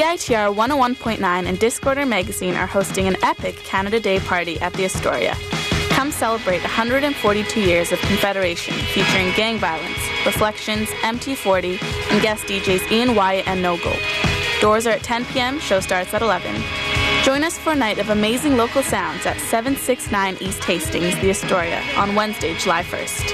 CITR 101.9 and Discorder Magazine are hosting an epic Canada Day party at the Astoria. Come celebrate 142 years of Confederation, featuring gang violence, Reflections, MT40, and guest DJs Ian Wyatt and No Go. Doors are at 10 p.m., show starts at 11. Join us for a night of amazing local sounds at 769 East Hastings, the Astoria, on Wednesday, July 1st.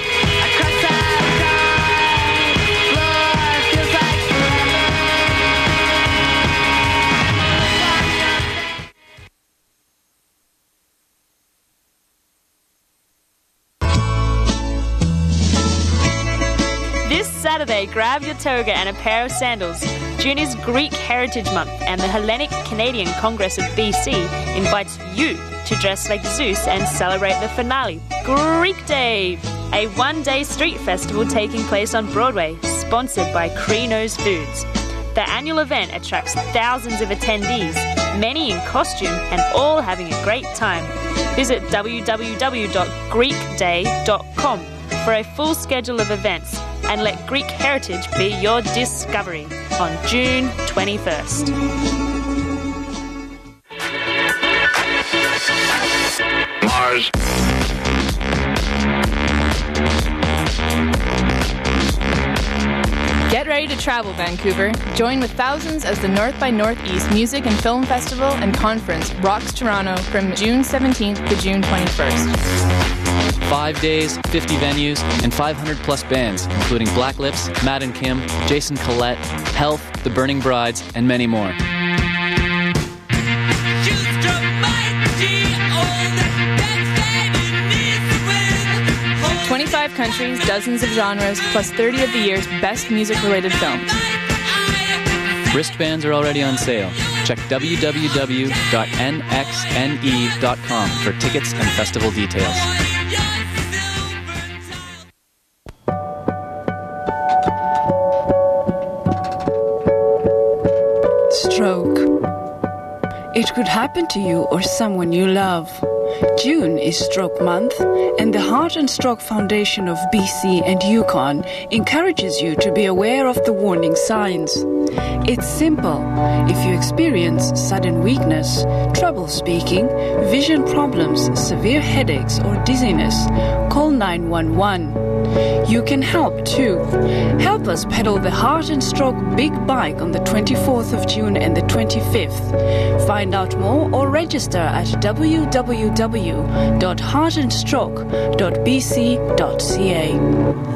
This Saturday, grab your toga and a pair of sandals. June is Greek Heritage Month, and the Hellenic Canadian Congress of BC invites you to dress like Zeus and celebrate the finale, Greek Day, a one-day street festival taking place on Broadway, sponsored by Cree-Nose Foods. The annual event attracts thousands of attendees, many in costume and all having a great time. Visit www.greekday.com for a full schedule of events, and let Greek heritage be your discovery on June 21st. Mars. Get ready to travel, Vancouver. Join with thousands as the North by Northeast Music and Film Festival and Conference rocks Toronto from June 17th to June 21st. 5 days, 50 venues, and 500 plus bands, including Black Lips, Matt and Kim, Jason Collette, Health, The Burning Brides, and many more. 25 countries, dozens of genres, plus 30 of the year's best music-related films. Wristbands are already on sale. Check www.nxne.com for tickets and festival details. Stroke. It could happen to you or someone you love. June is Stroke Month, and the Heart and Stroke Foundation of BC and Yukon encourages you to be aware of the warning signs. It's simple. If you experience sudden weakness, trouble speaking, vision problems, severe headaches or dizziness, call 911. You can help too. Help us pedal the Heart and Stroke Big Bike on the 24th of June and the 25th. Find out more or register at www.heartandstroke.bc.ca.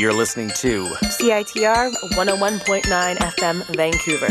You're listening to CITR 101.9 FM, Vancouver.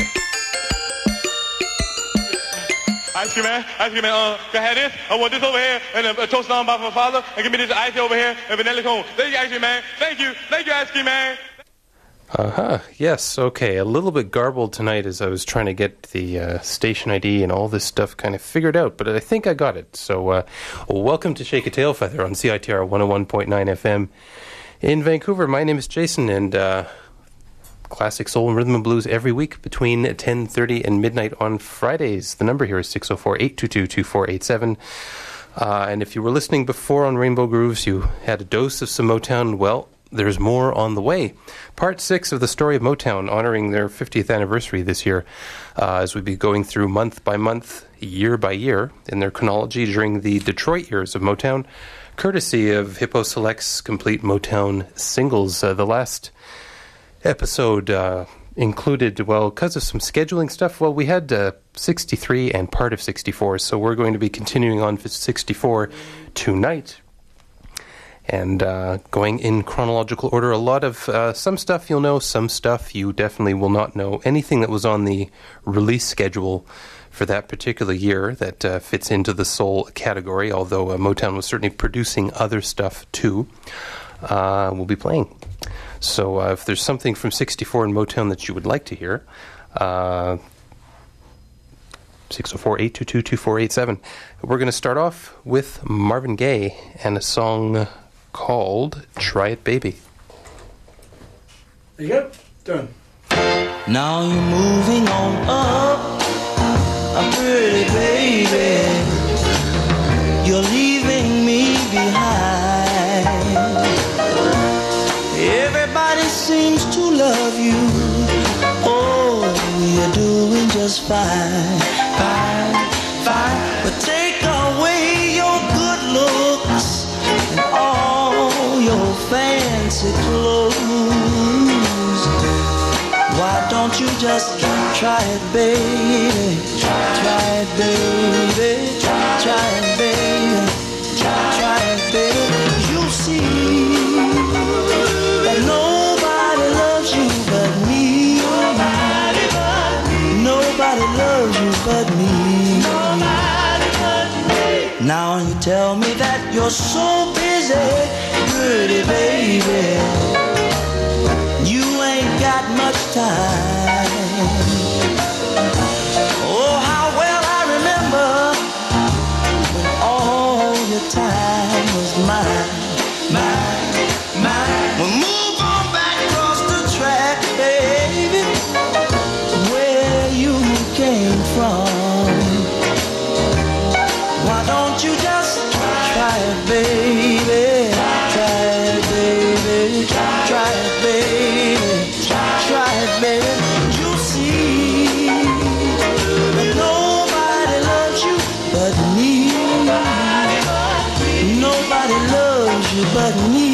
Ice cream man, can I have this? I want this over here, and a toast on by my father, and give me this ice over here, and vanilla cone. Thank you, ice cream man. Thank you, ice cream man. Yes, okay. A little bit garbled tonight as I was trying to get the station ID and all this stuff kind of figured out, but I think I got it. So, welcome to Shake a Tail Feather on CITR 101.9 FM in Vancouver. My name is Jason, and classic soul and rhythm and blues every week between 10:30 and midnight on Fridays. The number here is 604-822-2487. And if you were listening before on Rainbow Grooves, you had a dose of some Motown. Well, there's more on the way. Part 6 of the story of Motown, honoring their 50th anniversary this year, as we'll be going through month by month, year by year, in their chronology during the Detroit years of Motown, courtesy of Hippo Select's complete Motown singles. The last episode included, well, because of some scheduling stuff, well, we had 63 and part of 64, so we're going to be continuing on for 64 tonight. And going in chronological order, a lot of some stuff you'll know, some stuff you definitely will not know. Anything that was on the release schedule for that particular year that fits into the soul category, although Motown was certainly producing other stuff too, we'll be playing. So if there's something from 64 in Motown that you would like to hear, 604-822-2487. We're going to start off with Marvin Gaye and a song called Try It Baby. There you go. Done. Now you're moving on up, a pretty baby. You're leaving me behind. Everybody seems to love you. Oh, you're doing just fine, fine, fine. But take away your good looks and all your fancy clothes. Why don't you just try it, baby? Try it, baby. Try it, baby. Try it, baby. You'll see that nobody loves you but me. Nobody loves you but me. Now you tell me that you're so busy, pretty baby. You ain't got much time. Oh, how well I remember when all your time was mine, mine, mine. Well, move on back across the track, baby, where you came from. Why don't you just try it, baby? Try it, baby. Try it, baby. Try it, baby. You'll see that nobody loves you but me. Nobody loves you but me.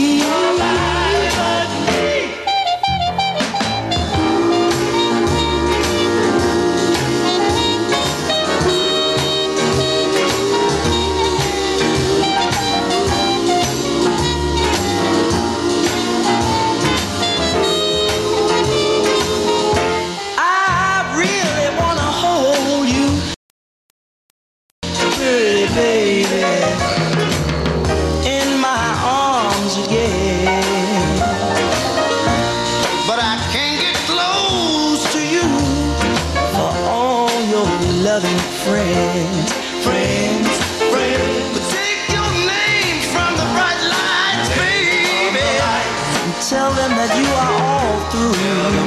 Friends, friends, friends. But take your name from the bright lights, baby, and tell them that you are all through.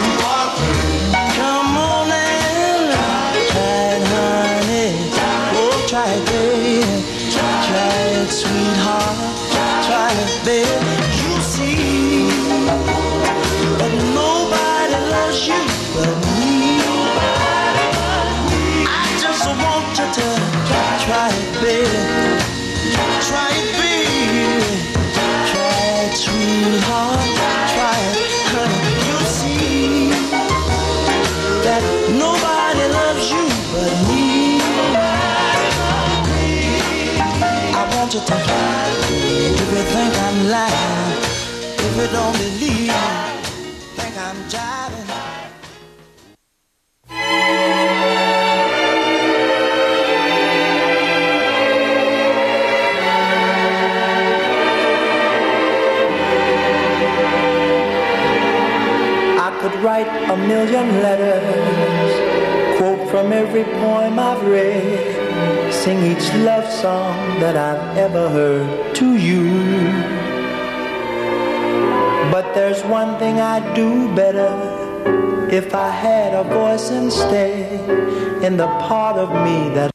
Come on and try it, honey. Oh, try it, baby. Try it, sweetheart. Try it, baby. You'll see that nobody loves you but me. Try it, baby. Try it, baby. Try it, sweetheart. Try it, honey. You'll see that nobody loves you but me. I want you to try. If you think I'm lying, if you don't believe a million letters, quote from every poem I've read, sing each love song that I've ever heard to you. But there's one thing I'd do better if I had a voice instead in the part of me that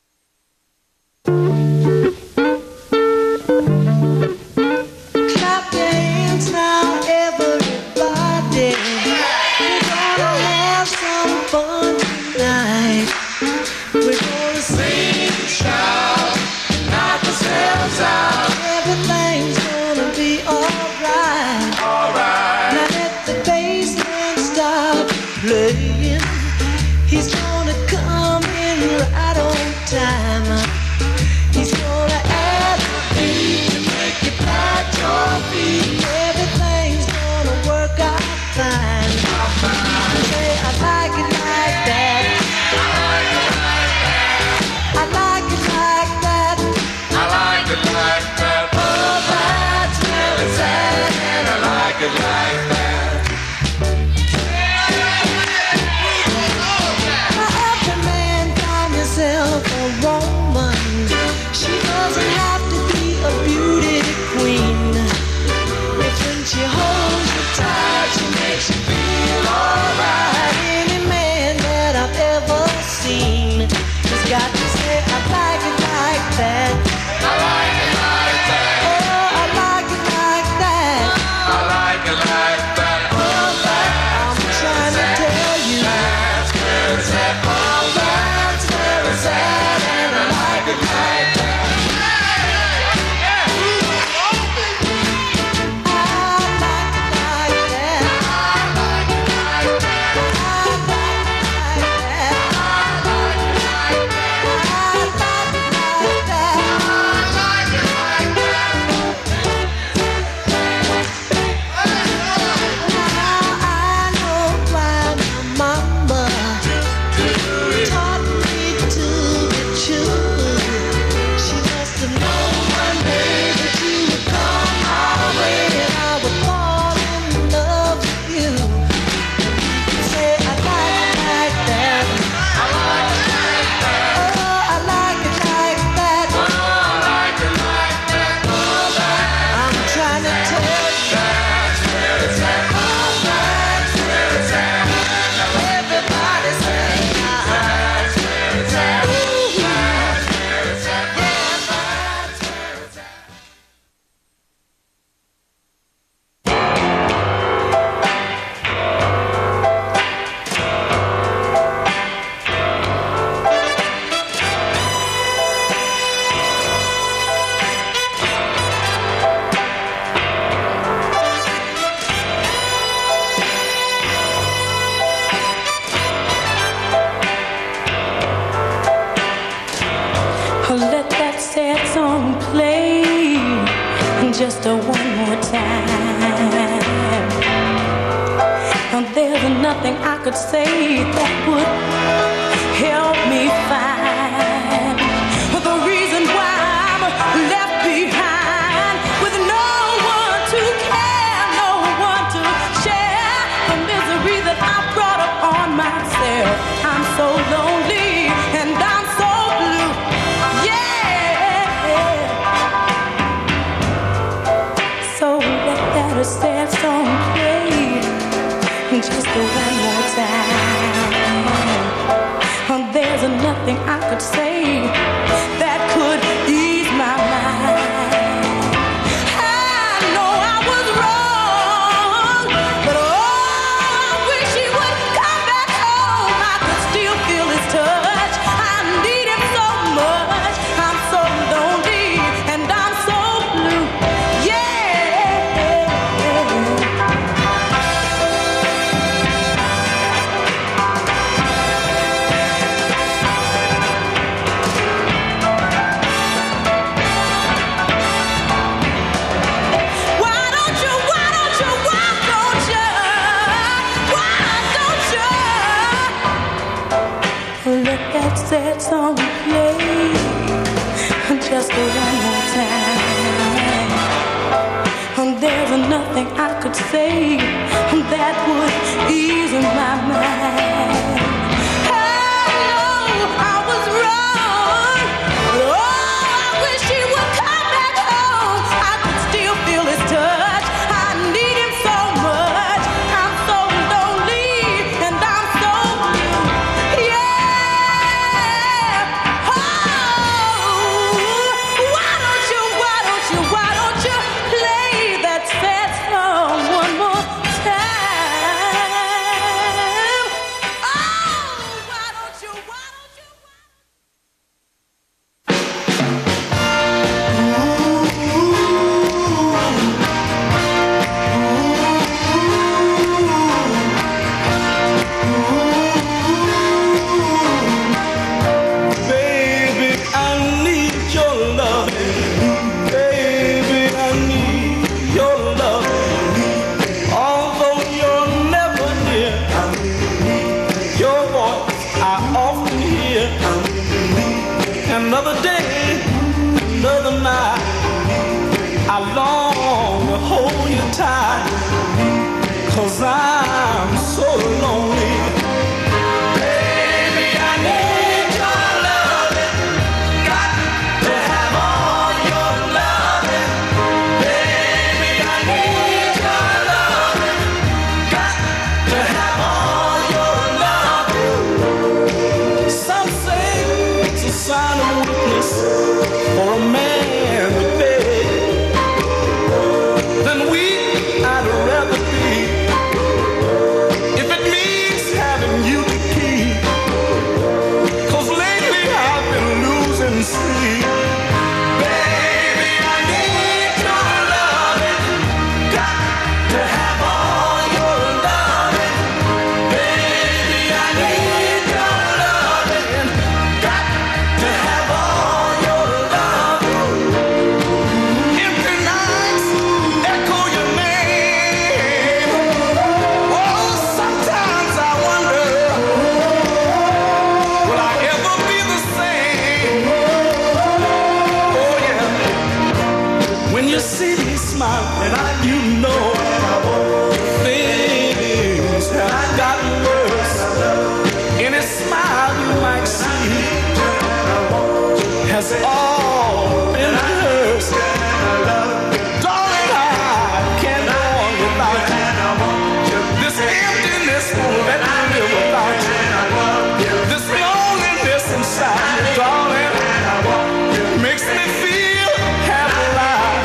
clap your hands now, everybody. We're gonna have some fun tonight. We're gonna sing, shout, knock ourselves out. Everything's gonna be alright. Alright. Now let the bassman stop playing. He's gonna come in right on time. He's gonna add the beat to make you pat your feet. Everything's gonna work out fine. Say I like it like that. I like it like that. I like it like that. I like it like that. Oh, that's really sad, and I like it like that. Now every man find yourself a woman. She doesn't have to be a beauty queen. If when she holds you tight, she makes you feel alright. Any man that I've ever seen has got to say I like it like that. I like it like that. Oh, I like it like that. I like it like that. Oh, I'm trying to tell you that's very sad. Oh, that's very sad, and I like it like that. Let that sad song play just one more time. There's nothing I could say that would help me find the reason why I'm left behind with no one to care, no one to share the misery that I brought upon myself. I'm so lonely and I'm so blue. So let that sad song play just one more time. There's nothing I could say that could ease my mind. I know I was wrong, but oh, I wish he would come back home. I could still feel his touch. I need him so much. I'm so lonely and I'm so blue. Sad song play just one more time. There's nothing I could say that would ease my mind. another day, another night, I long to hold you tight, 'cause I'm so lonely. Baby, I need your loving, got to have all your loving. Baby, I need your loving, got to have all your loving. Some say it's a sign of weakness for a man to beg. Then weak I'd rather be, if it means having you to keep. 'Cause lately I've been losing sleep. Baby, I need your loving, got to have all your loving. Baby, I need your loving, got to have all your loving. Empty nights echo your name. Oh, sometimes I wonder, will I ever be the same? Oh yeah, when you see me smile and you know things have gotten worse. Any smile you might see has all been rehearsed. Darling, I can't go on without you. This emptiness won't let me live without you. This loneliness inside me, darling, makes me feel half alive.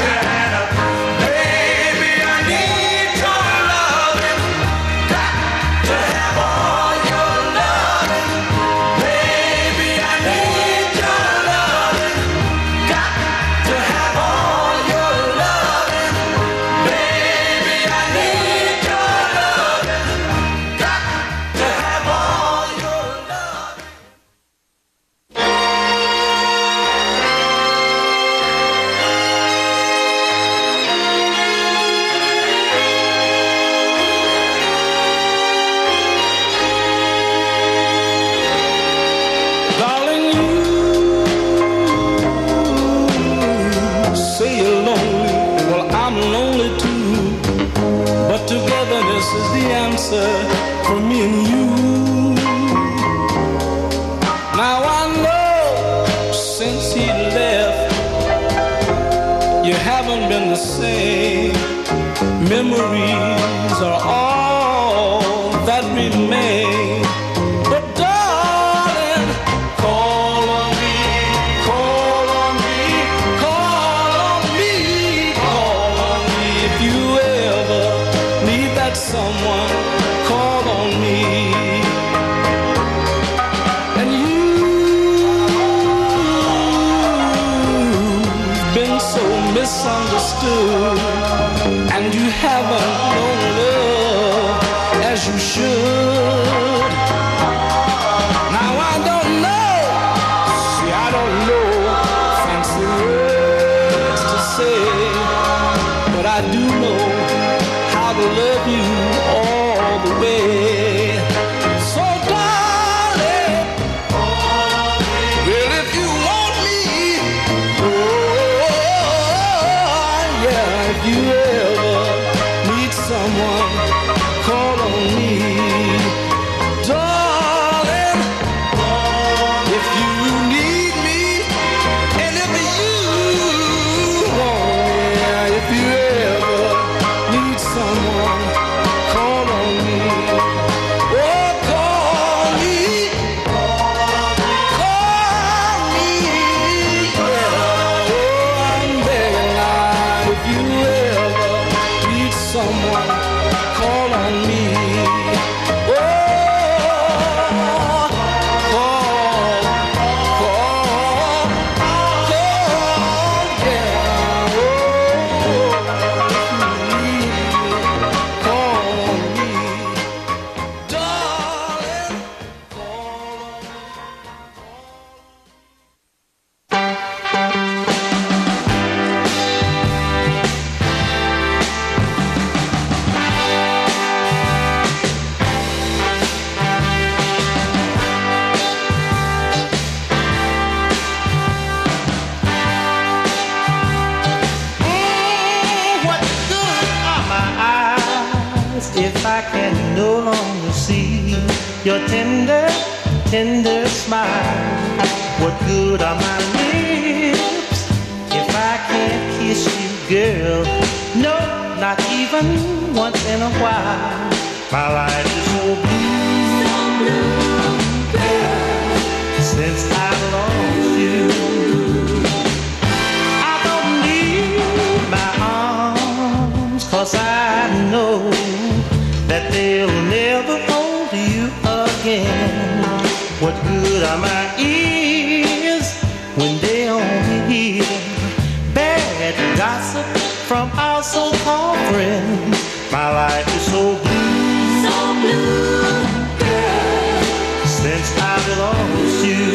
Baby, I need your loving, got to have all your loving. Baby, I need your loving, got to have all your loving. Baby, I need your loving, got to have all your loving. Darling, you say you're lonely, well I'm lonely too, but togetherness is the answer for me and you. Now I know since he left, you haven't been the same. Memories are all that remain. But darling, call on me, call on me, call on me, call on me. If you ever need that someone, call on me. And you've been so misunderstood, and you haven't known love as you should. Now I don't know, see I don't know fancy words to say, but I do know how to love you all the way. So darling, well if you want me, oh yeah, if you ever need someone, if I can no longer see your tender, tender smile? What good are my lips if I can't kiss you, girl? No, not even once in a while. My life is so blue, girl, since I've lost you. I don't need my arms, 'cause I know that they'll never hold you again. What good are my ears when they only hear bad gossip from our so-called friends? My life is so blue, girl, since I've lost you.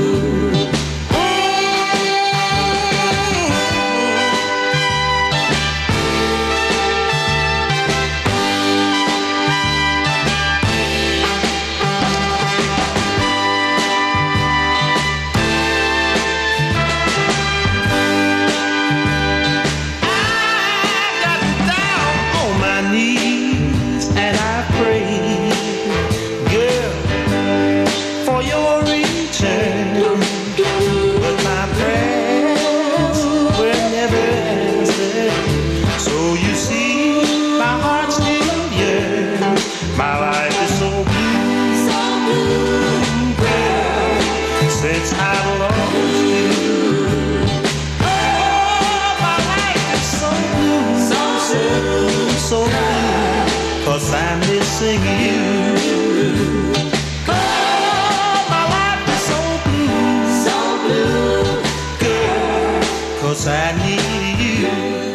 I'm missing you. Oh, my life is so blue, girl, 'cause I need you.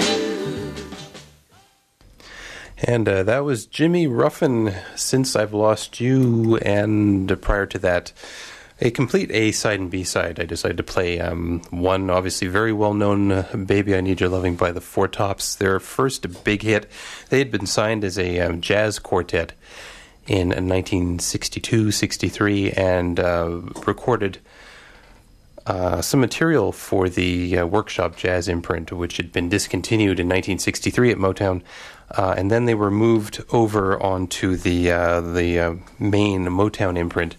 And that was Jimmy Ruffin, Since I've Lost You, and prior to that, a complete A-side and B-side. I decided to play one, obviously very well-known, Baby I Need Your Loving by the Four Tops. Their first big hit. They had been signed as a jazz quartet in 1962-63 and recorded some material for the Workshop Jazz imprint, which had been discontinued in 1963 at Motown. And then they were moved over onto the main Motown imprint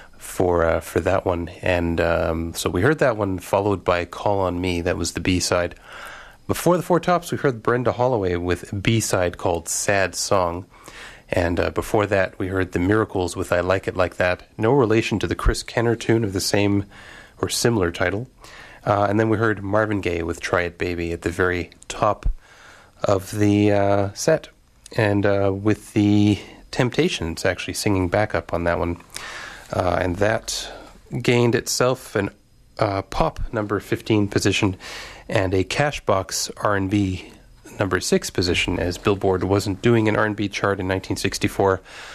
for that one, and so we heard that one followed by Call on Me. That was the B-side. Before the Four Tops, we heard Brenda Holloway with a B-side called Sad Song, and before that we heard The Miracles with I Like It Like That, no relation to the Chris Kenner tune of the same or similar title. And then we heard Marvin Gaye with Try It Baby at the very top of the set, and with the Temptations actually singing backup on that one. And that gained itself an pop number 15 position and a Cashbox R&B number 6 position, as Billboard wasn't doing an R&B chart in 1964.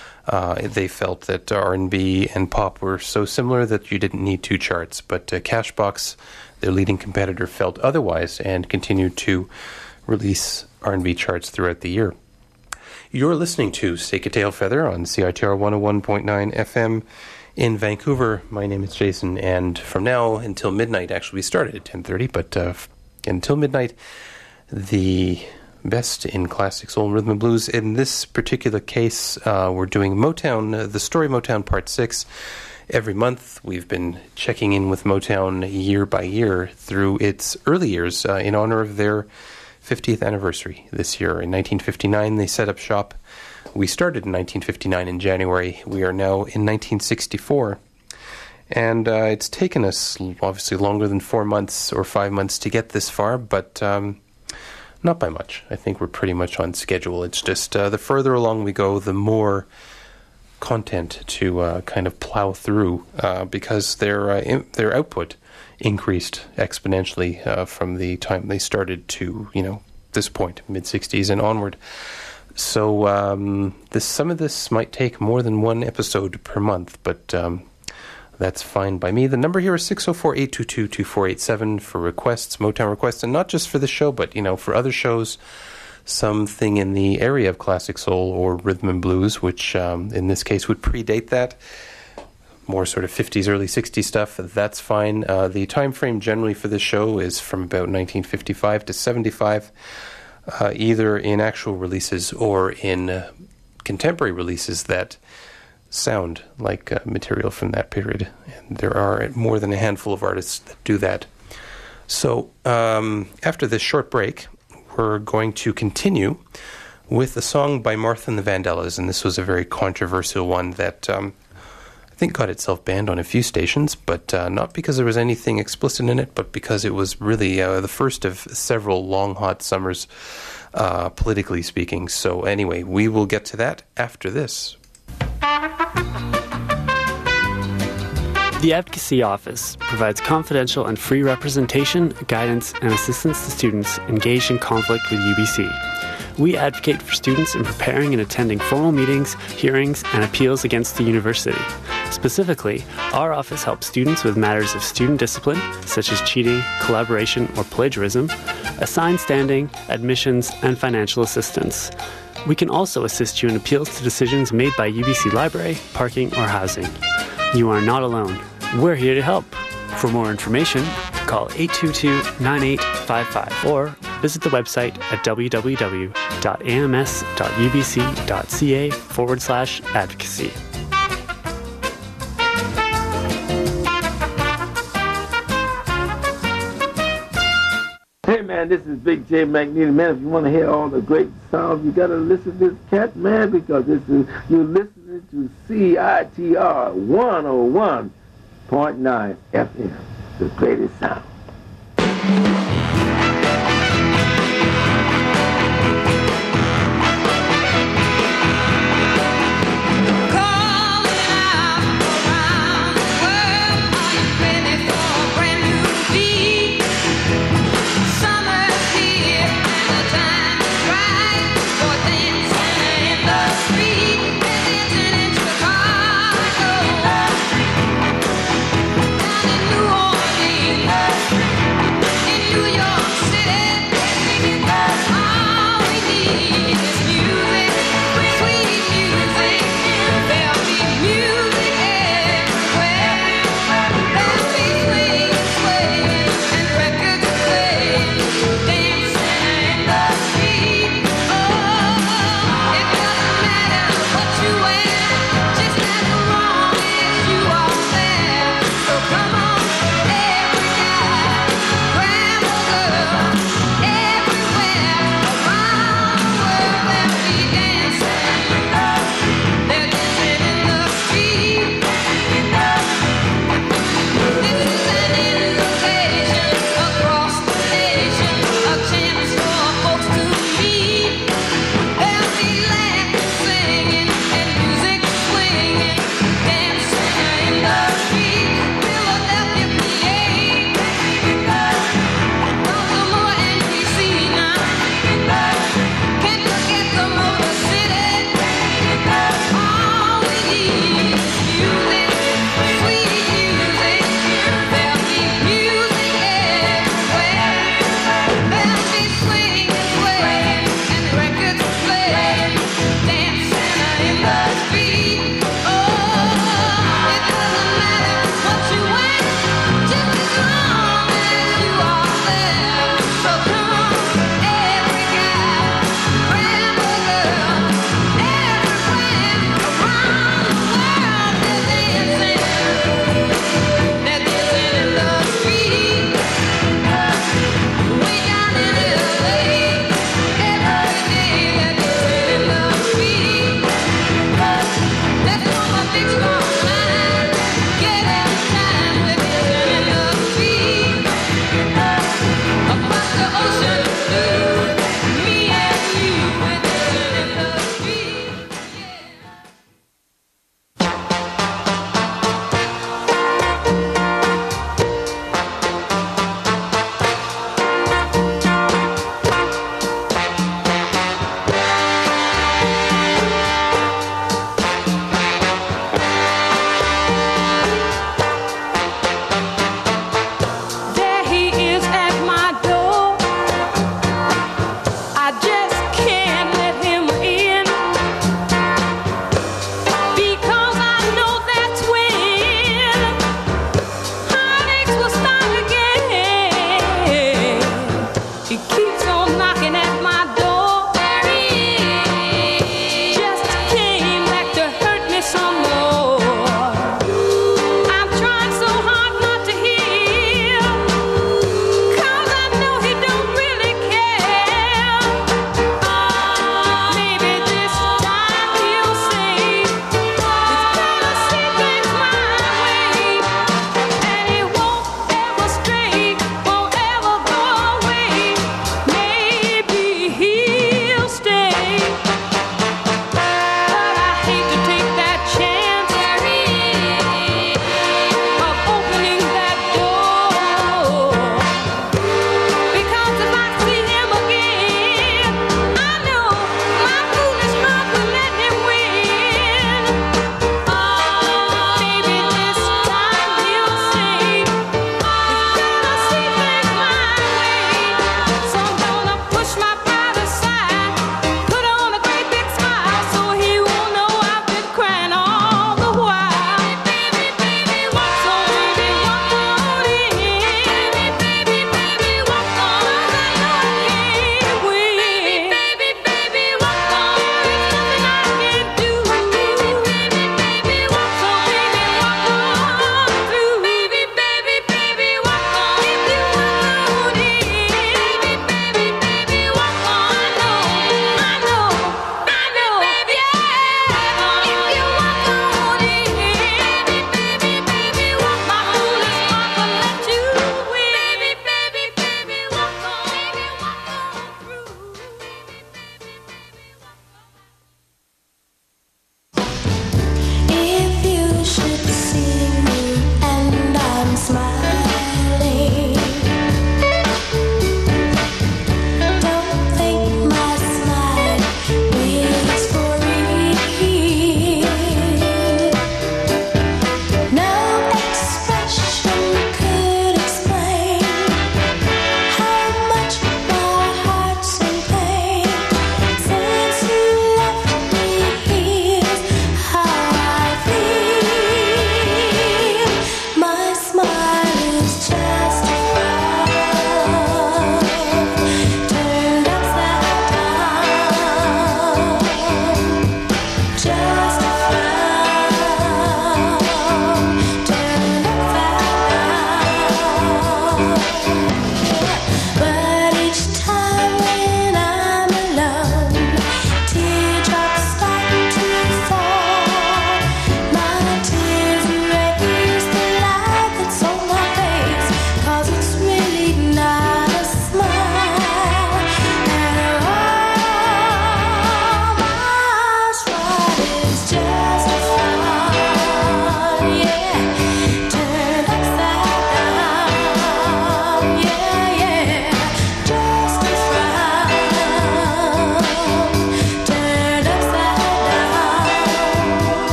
They felt that R&B and pop were so similar that you didn't need two charts. But Cashbox, their leading competitor, felt otherwise and continued to release R&B charts throughout the year. You're listening to Stake a Tail Feather on CITR 101.9 FM in Vancouver. My name is Jason, and from now until midnight, actually we started at 10:30, but until midnight, the best in classic soul and rhythm and blues. In this particular case, we're doing Motown, The Story Motown Part 6. Every month, we've been checking in with Motown year by year through its early years in honor of their 50th anniversary this year. In 1959, they set up shop. We started in 1959 in January. We are now in 1964. And it's taken us, obviously, longer than 4 months or 5 months to get this far, but not by much. I think we're pretty much on schedule. It's just the further along we go, the more content to kind of plow through, because their output increased exponentially from the time they started to, this point, mid-60s and onward. So some of this might take more than one episode per month, but that's fine by me. The number here is 604-822-2487 for requests, Motown requests, and not just for the show, but, for other shows, something in the area of classic soul or rhythm and blues, which in this case would predate that. More sort of 50s, early 60s stuff, that's fine. The time frame generally for this show is from about 1955 to 75. Either in actual releases or in contemporary releases that sound like material from that period. And there are more than a handful of artists that do that. So after this short break, we're going to continue with a song by Martha and the Vandellas, and this was a very controversial one that I think got itself banned on a few stations, but not because there was anything explicit in it, but because it was really the first of several long, hot summers, politically speaking. So anyway, we will get to that after this. The Advocacy Office provides confidential and free representation, guidance, and assistance to students engaged in conflict with UBC. We advocate for students in preparing and attending formal meetings, hearings, and appeals against the university. Specifically, our office helps students with matters of student discipline, such as cheating, collaboration, or plagiarism, assigned standing, admissions, and financial assistance. We can also assist you in appeals to decisions made by UBC Library, parking, or housing. You are not alone. We're here to help. For more information, call 822-9855 or visit the website at www.ams.ubc.ca/advocacy. Hey man, this is Big J Magneto. Man, if you want to hear all the great sounds, you gotta listen to this cat, man, because you're listening to CITR 101.9 FM, the greatest sound. New Orleans.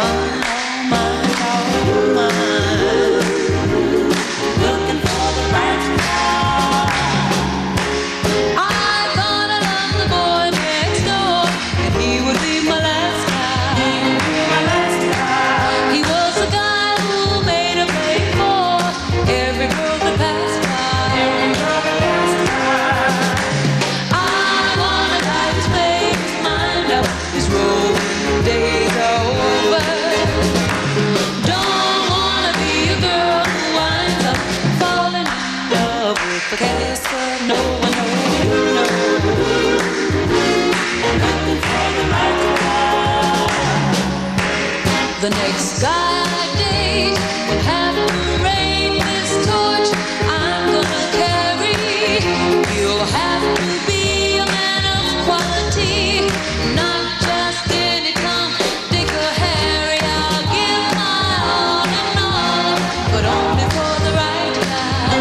The next guy I date will have to rain this torch I'm gonna carry. You'll have to be a man of quality, not just any Tom, Dick or Harry. I'll give my all and all, but only for the right guy.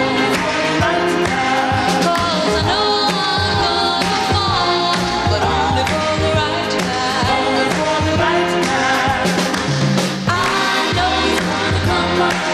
'Cause I know I'm gonna fall, but only for the right guy. I know he's gonna come.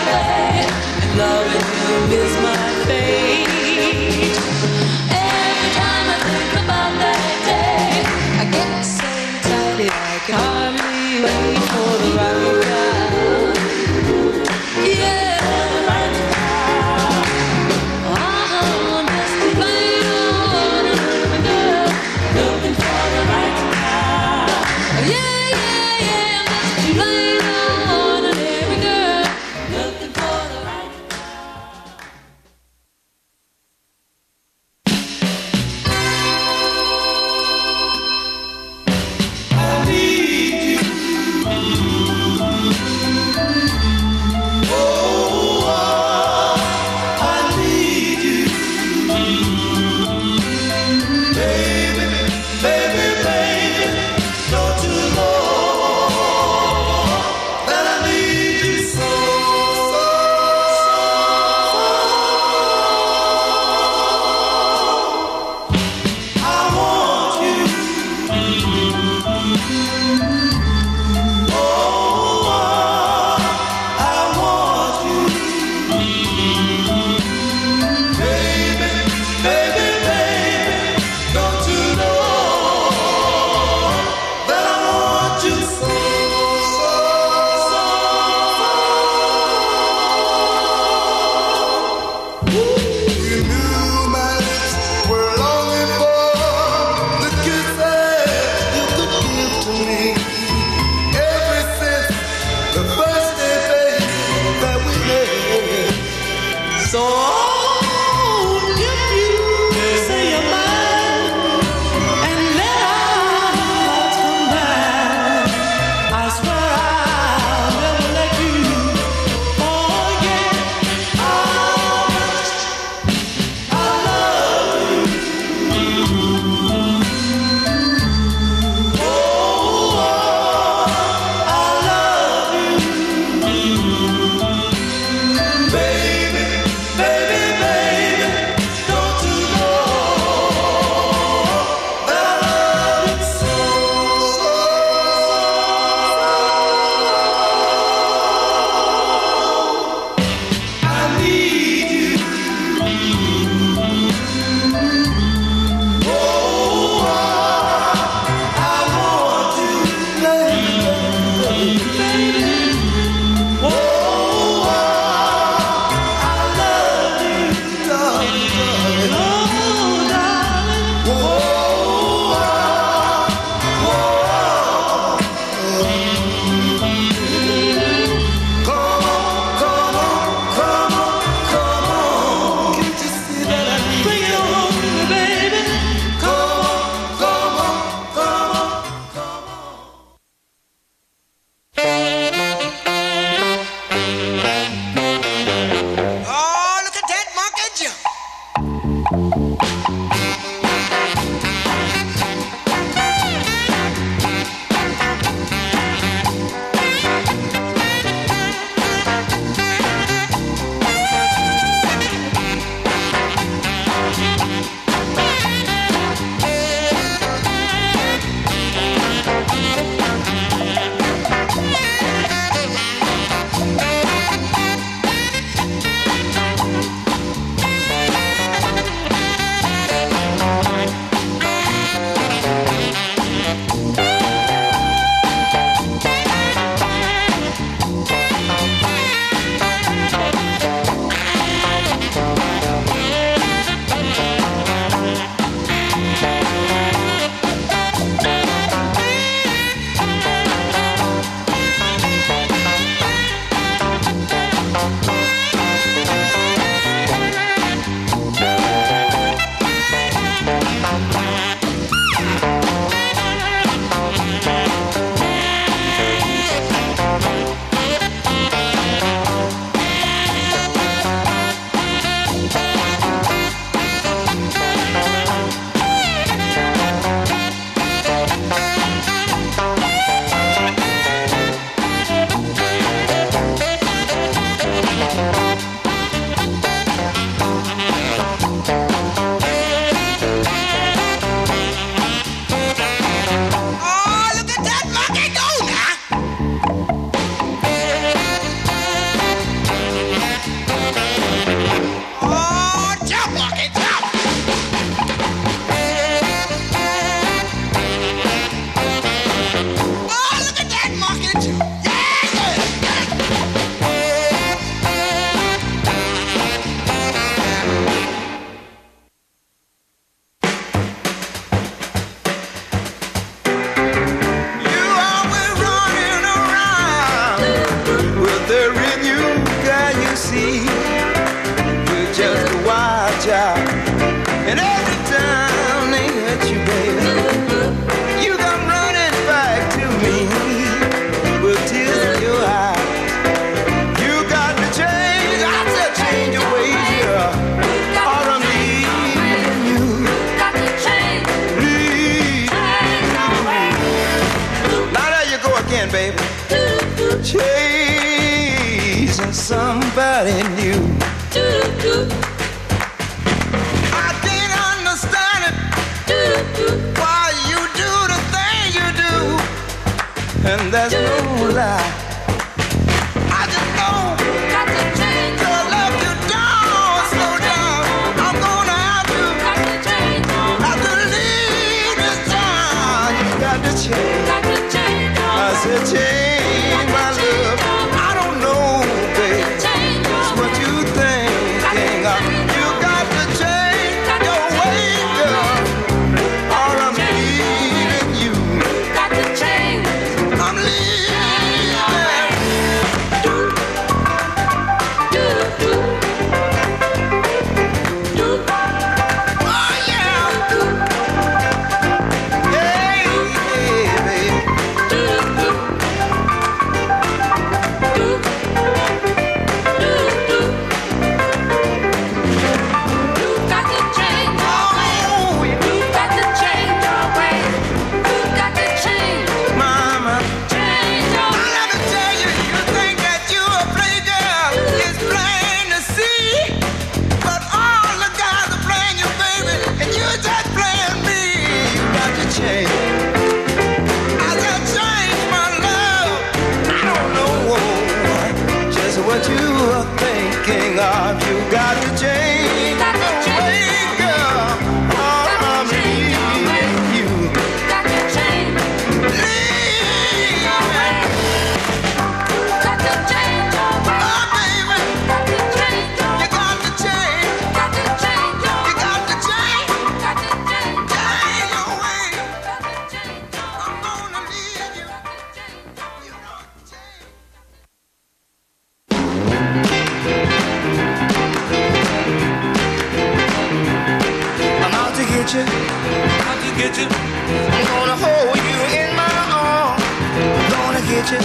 in you. I can't understand it. Why you do the thing you do, and there's no lie. I just know your love you don't slow down. I'm gonna have to leave this town. You got to change. I said change my love. I don't know, babe. It's what you thinking of. You got to change your way, girl, or I'm leaving you. I'm leaving. Oh yeah. Hey, baby. Mama, I never tell you, you think that you a playgirl. It's plain to see. But all the guys are playing you, baby, and you just playing me. You got to change. I said change, my love. I don't know just what you are thinking of. You got to change. Hey, girl, or I'm leaving you. I'm out to get you. I'm gonna hold you in my arms. I'm gonna get you.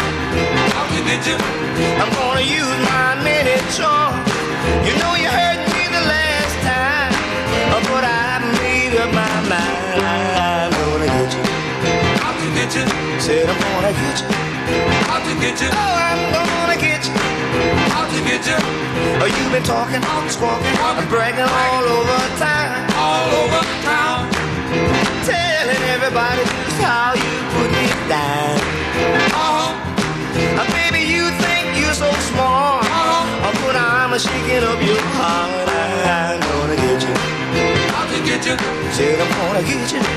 I'm gonna use my many charms. You know you hurt me the last time, but I made up my mind. I'm gonna get you. Said I'm gonna get you. Oh, I'm gonna get you. Oh, you've been talking, squawking, and bragging all over town. Telling everybody just how you put me down. Baby, you think you're so smart, but I'm shaking up your heart. I'm gonna get you. Said I'm gonna get you.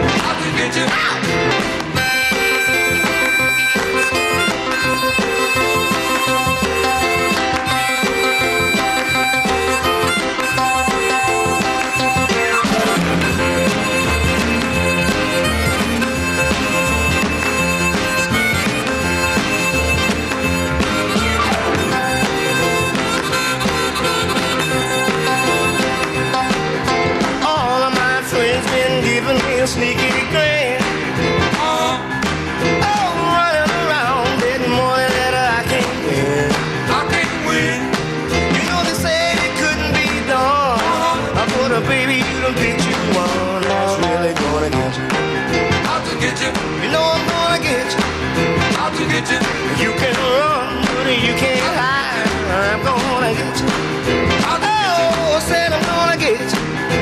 All of my friends been giving me a sneaky grin. Oh, running around betting more than I can win. You know they said it couldn't be done. But baby, you done picked you one that's really gonna get you. You know I'm gonna get you. You can run, but you can't hide. I'm gonna get you. Oh, said I'm gonna get you.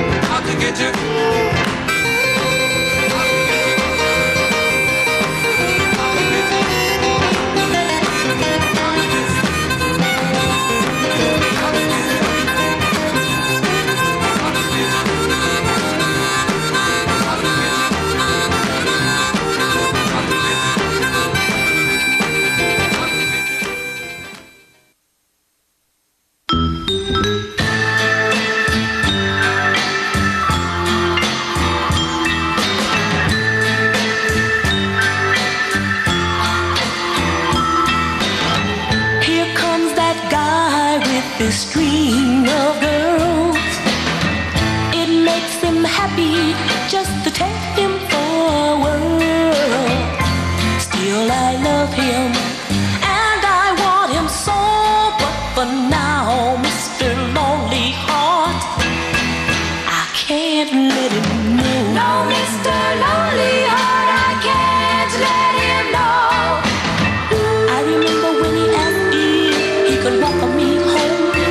this string of girls. It makes him happy just to take him for a whirl. Still I love him and I want him so, but for now, Mr. Lonely Heart, I can't let him know. No, Mr. Lonely Heart, I can't let him know. I remember when he asked if he could walk me home.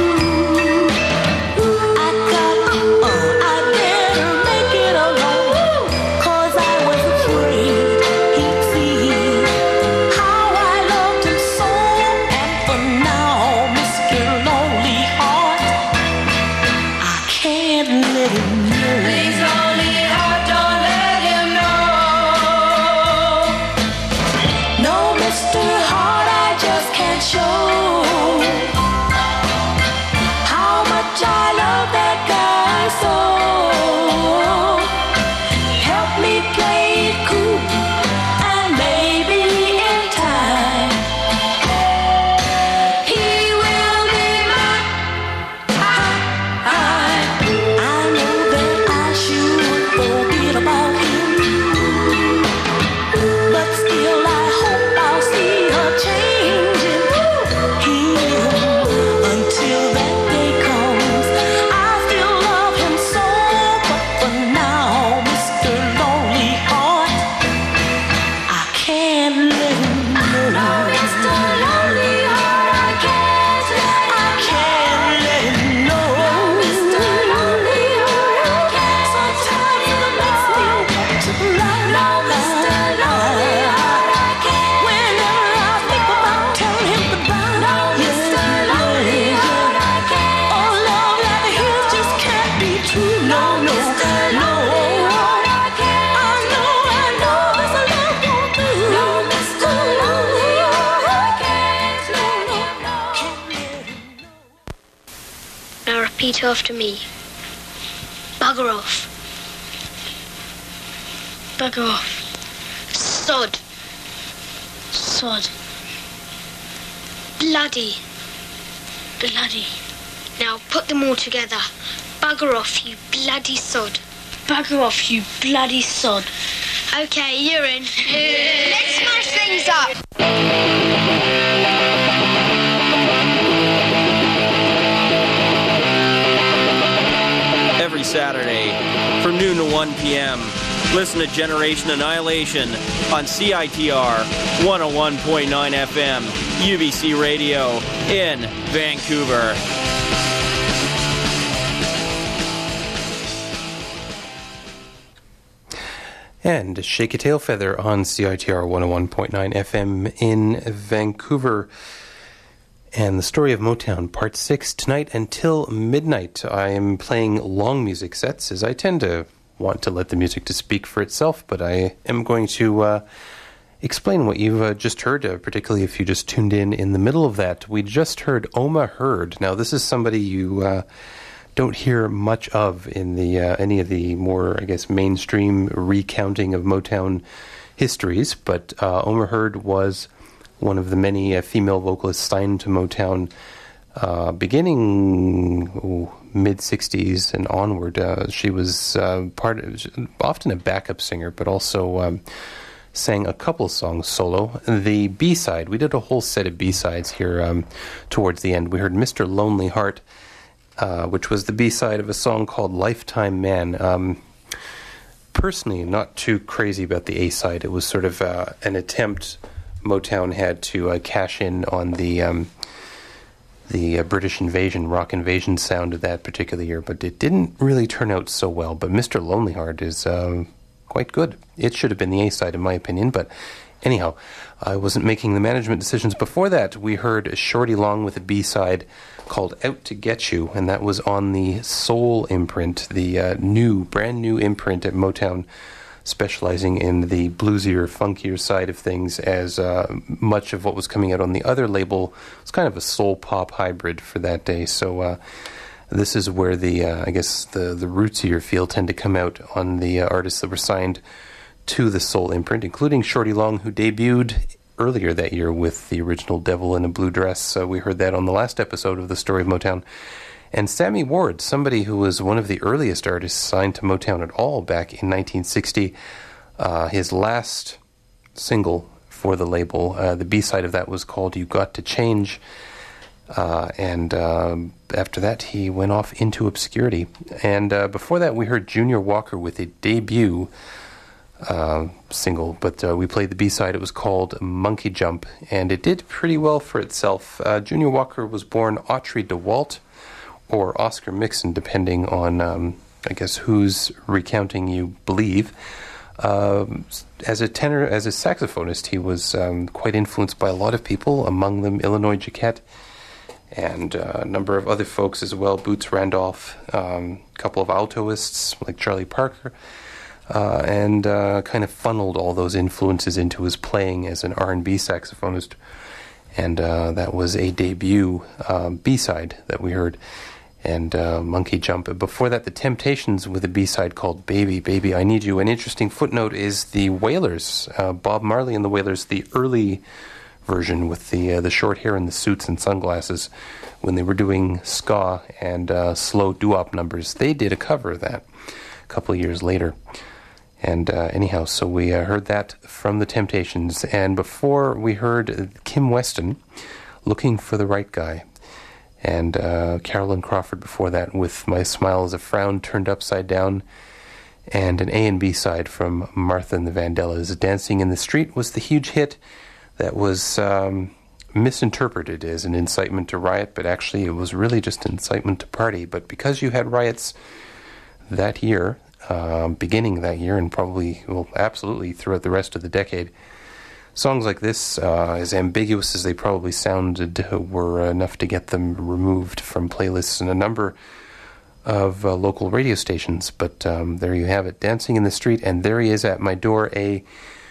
Repeat after me. Bugger off. Bugger off. Sod. Sod. Bloody. Bloody. Now put them all together. Bugger off, you bloody sod. Bugger off, you bloody sod. Okay, you're in. Let's smash things up. Every Saturday from noon to 1 p.m. Listen to Generation Annihilation on CITR 101.9 FM, UBC Radio in Vancouver. And Shake a Tail Feather on CITR 101.9 FM in Vancouver. And the story of Motown, Part 6, tonight until midnight. I am playing long music sets, as I tend to want to let the music to speak for itself, but I am going to explain what you've just heard, particularly if you just tuned in the middle of that. We just heard Oma Hurd. Now, this is somebody you don't hear much of in the any of the more, I guess, mainstream recounting of Motown histories, but Oma Hurd was one of the many female vocalists signed to Motown beginning mid-'60s and onward. She was often a backup singer, but also sang a couple songs solo. The B-side, we did a whole set of B-sides here towards the end. We heard Mr. Lonely Heart, which was the B-side of a song called Lifetime Man. Personally, not too crazy about the A-side. It was sort of an attempt Motown had to cash in on the British invasion, rock invasion sound of that particular year, but it didn't really turn out so well. But Mr. Lonely Heart is quite good. It should have been the A-side, in my opinion, but anyhow, I wasn't making the management decisions. Before that, we heard Shorty Long with a B-side called Out to Get You, and that was on the Soul imprint, the brand new imprint at Motown, specializing in the bluesier, funkier side of things, as much of what was coming out on the other label was kind of a soul pop hybrid for that day. So this is where the I guess the rootsier feel tend to come out on the artists that were signed to the Soul imprint, including Shorty Long, who debuted earlier that year with the original Devil in a Blue Dress. We heard that on the last episode of The Story of Motown. And Sammy Ward, somebody who was one of the earliest artists signed to Motown at all back in 1960. His last single for the label, the B-side of that was called You Got to Change. And after that, he went off into obscurity. And before that, we heard Junior Walker with a debut single, but we played the B-side. It was called Monkey Jump, and it did pretty well for itself. Junior Walker was born Autry DeWalt, or Oscar Mixon, depending on, I guess, whose recounting you believe. As a tenor, as a saxophonist, he was quite influenced by a lot of people, among them Illinois Jacquet, and a number of other folks as well, Boots Randolph, a couple of altoists like Charlie Parker, and kind of funneled all those influences into his playing as an R&B saxophonist. And that was a debut B-side that we heard, and Monkey Jump. Before that, the Temptations with a B-side called Baby, Baby, I Need You. An interesting footnote is the Wailers, Bob Marley and the Wailers, the early version with the short hair and the suits and sunglasses, when they were doing ska and slow doo-wop numbers. They did a cover of that a couple of years later. And anyhow, so we heard that from the Temptations. And before, we heard Kim Weston, Looking for the Right Guy. And Carolyn Crawford before that with My Smile is a Frown Turned Upside Down. And an A and B side from Martha and the Vandellas. Dancing in the Street was the huge hit that was misinterpreted as an incitement to riot, but actually it was really just an incitement to party. But because you had riots that year, beginning that year, and probably, well, absolutely throughout the rest of the decade, songs like this, as ambiguous as they probably sounded, were enough to get them removed from playlists in a number of local radio stations. But there you have it, Dancing in the Street, and There He Is at My Door, a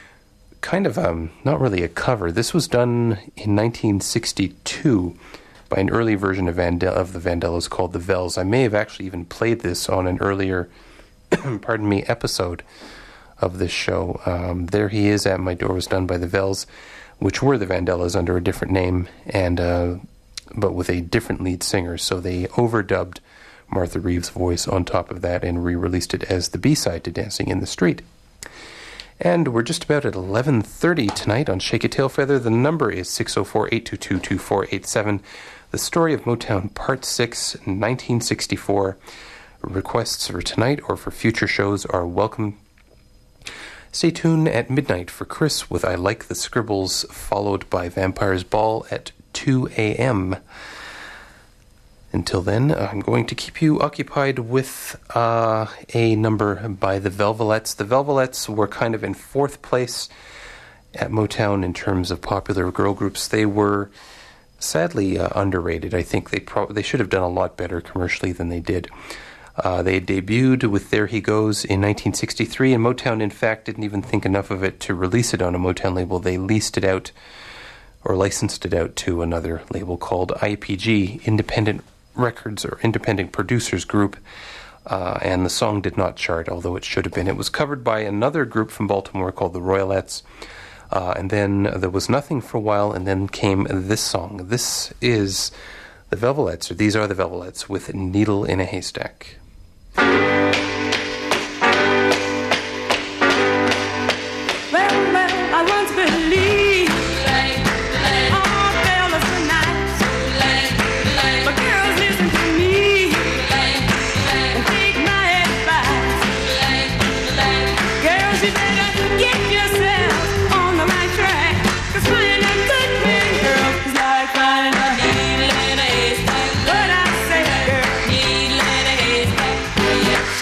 kind of, not really a cover. This was done in 1962 by an early version of the Vandellas called the Vels. I may have actually even played this on an earlier episode of this show. There He Is at My Door was done by the Vels, which were the Vandellas under a different name, and but with a different lead singer. So they overdubbed Martha Reeves' voice on top of that and re-released it as the B-side to Dancing in the Street. And we're just about at 11:30 tonight on Shake a Tail Feather. The number is 604-822-2487. The Story of Motown Part 6, 1964. Requests for tonight or for future shows are welcome. Stay tuned at midnight for Chris with I Like the Scribbles, followed by Vampire's Ball at 2 a.m. Until then, I'm going to keep you occupied with a number by the Velvelettes. The Velvelettes were kind of in fourth place at Motown in terms of popular girl groups. They were sadly underrated. I think they should have done a lot better commercially than they did. They debuted with There He Goes in 1963, and Motown, in fact, didn't even think enough of it to release it on a Motown label. They leased it out or licensed it out to another label called IPG, Independent Records or Independent Producers Group, and the song did not chart, although it should have been. It was covered by another group from Baltimore called the Royalettes, and then there was nothing for a while, and then came this song. This is the Velvelettes, or these are the Velvelettes, with Needle in a Haystack. I once believed all fellas were nice, but girls listen to me and take my advice. Girls, you better get yourself on the right track, 'cause finding a good man, girl, is like finding a needle in a haystack. What I say, girl, needle in a haystack.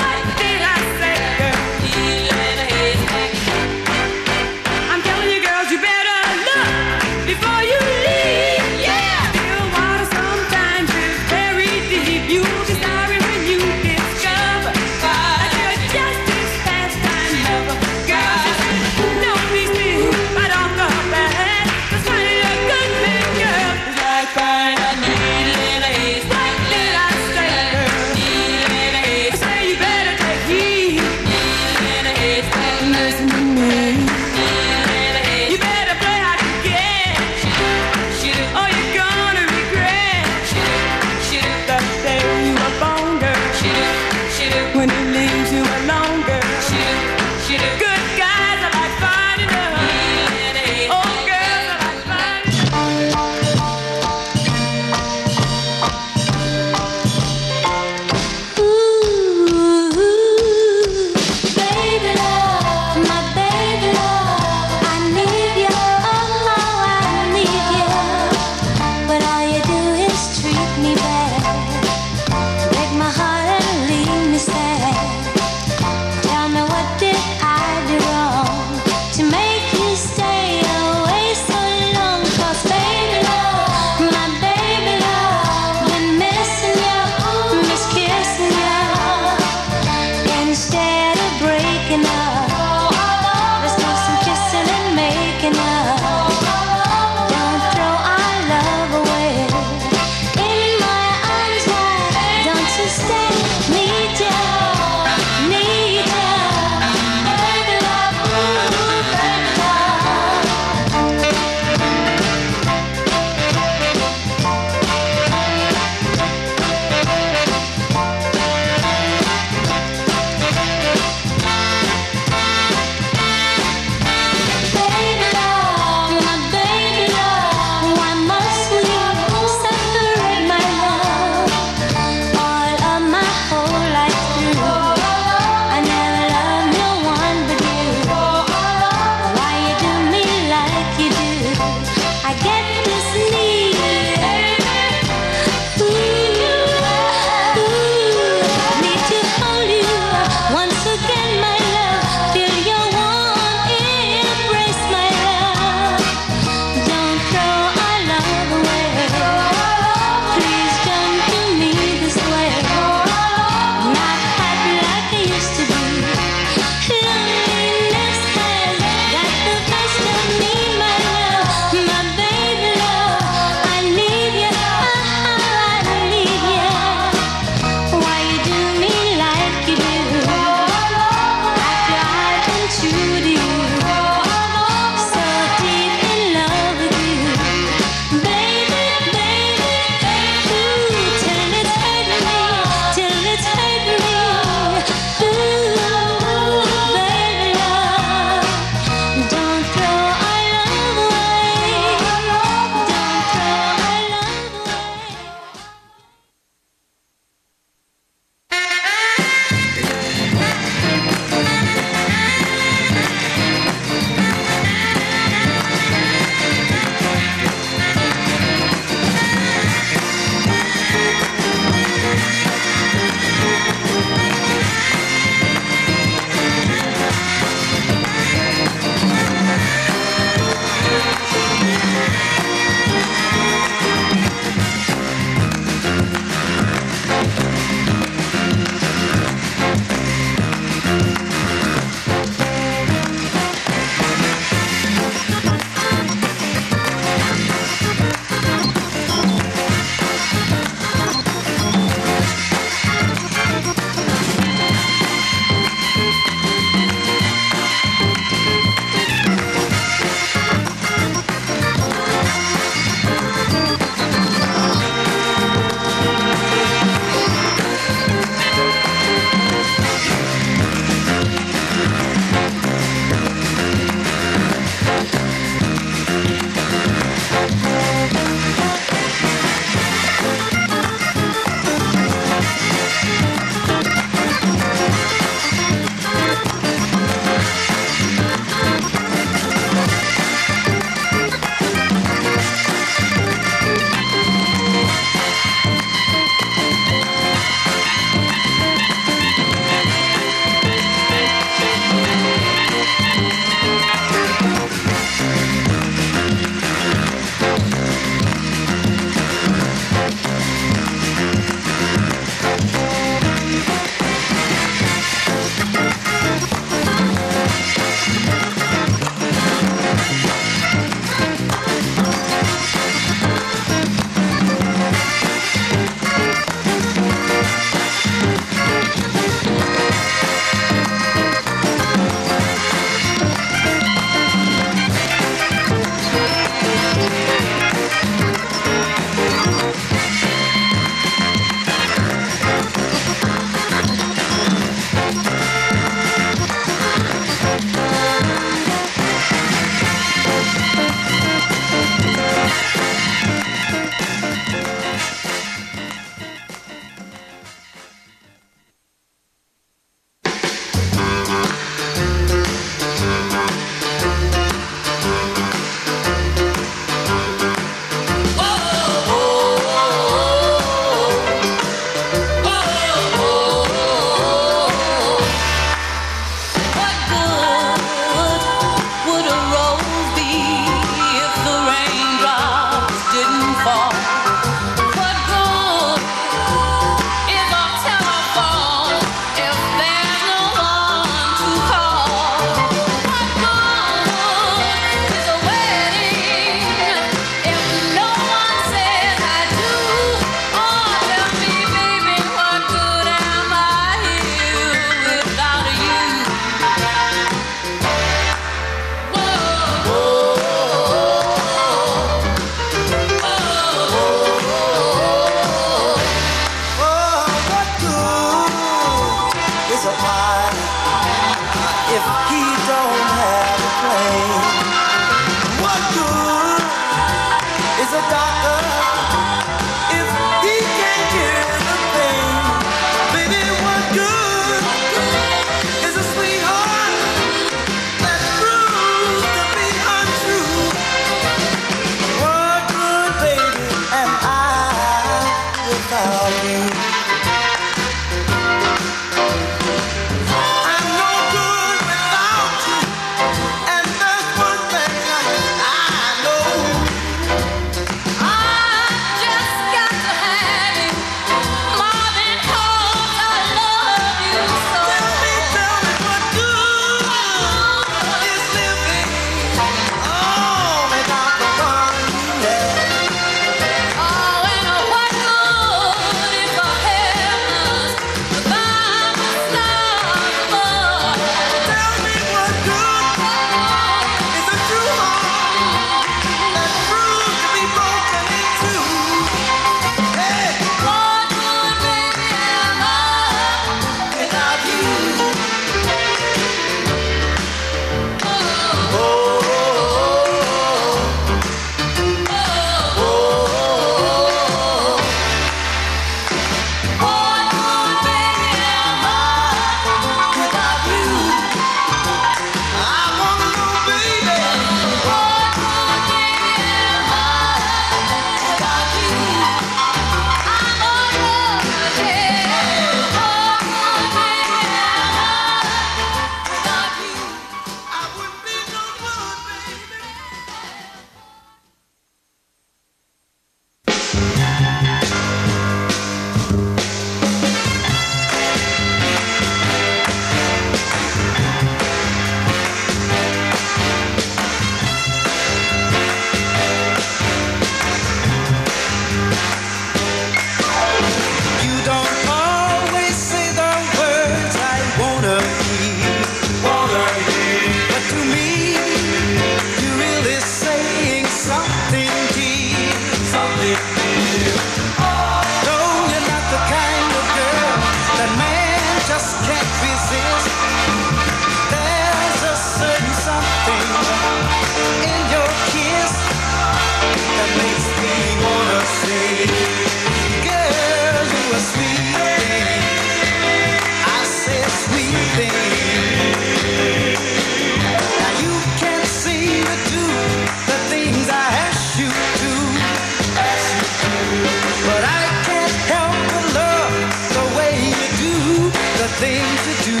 thing to do.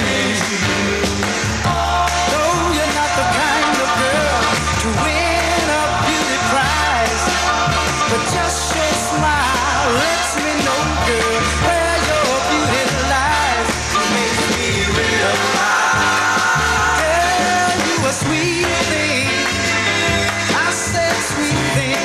No, you're not the kind of girl to win a beauty prize, but just your smile lets me know, girl, where your beauty lies. It makes me realize, girl, you a sweet thing. I said sweet thing.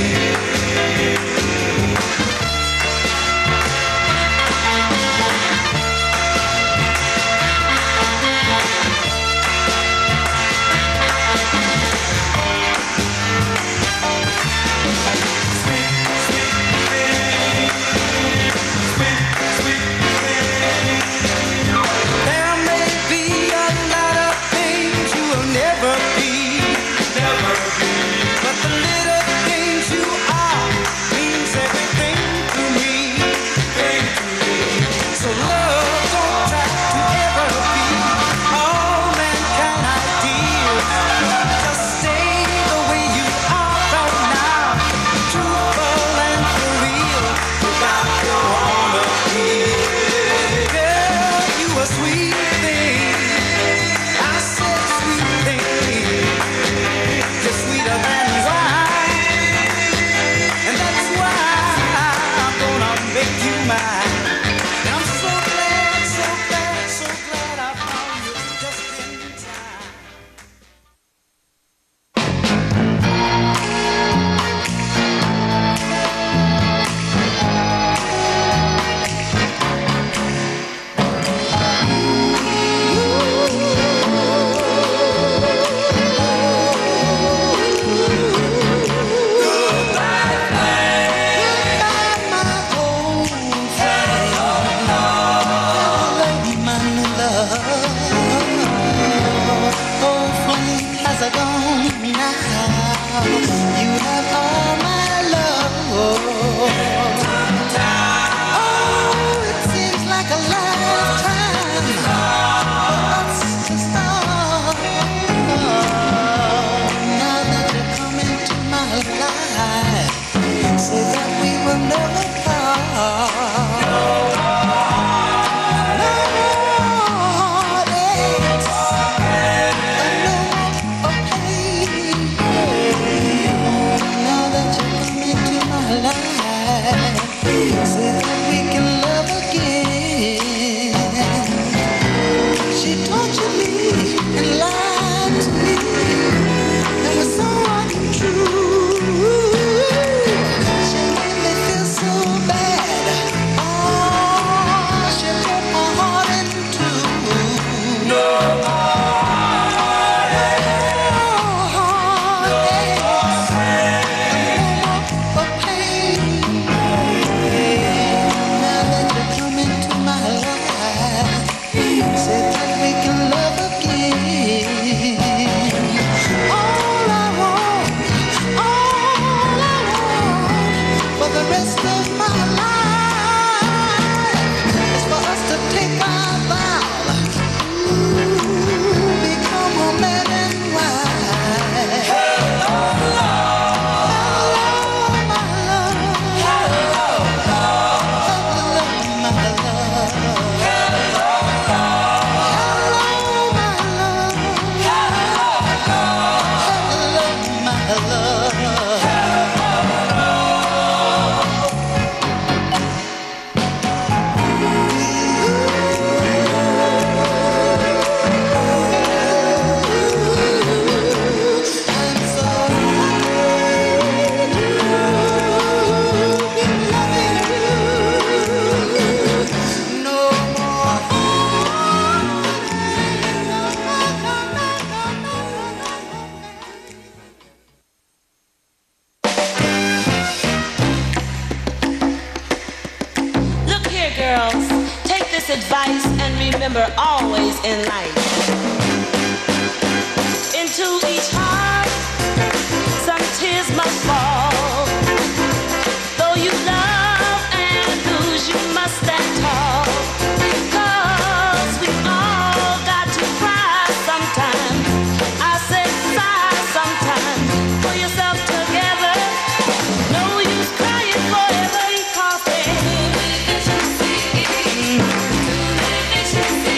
remember always in life. Into each heart, some tears must fall. Though you love and lose, you must stand tall. 'Cause we all got to cry sometimes. I said sigh sometimes. Pull yourself together. No use crying forever, 'cause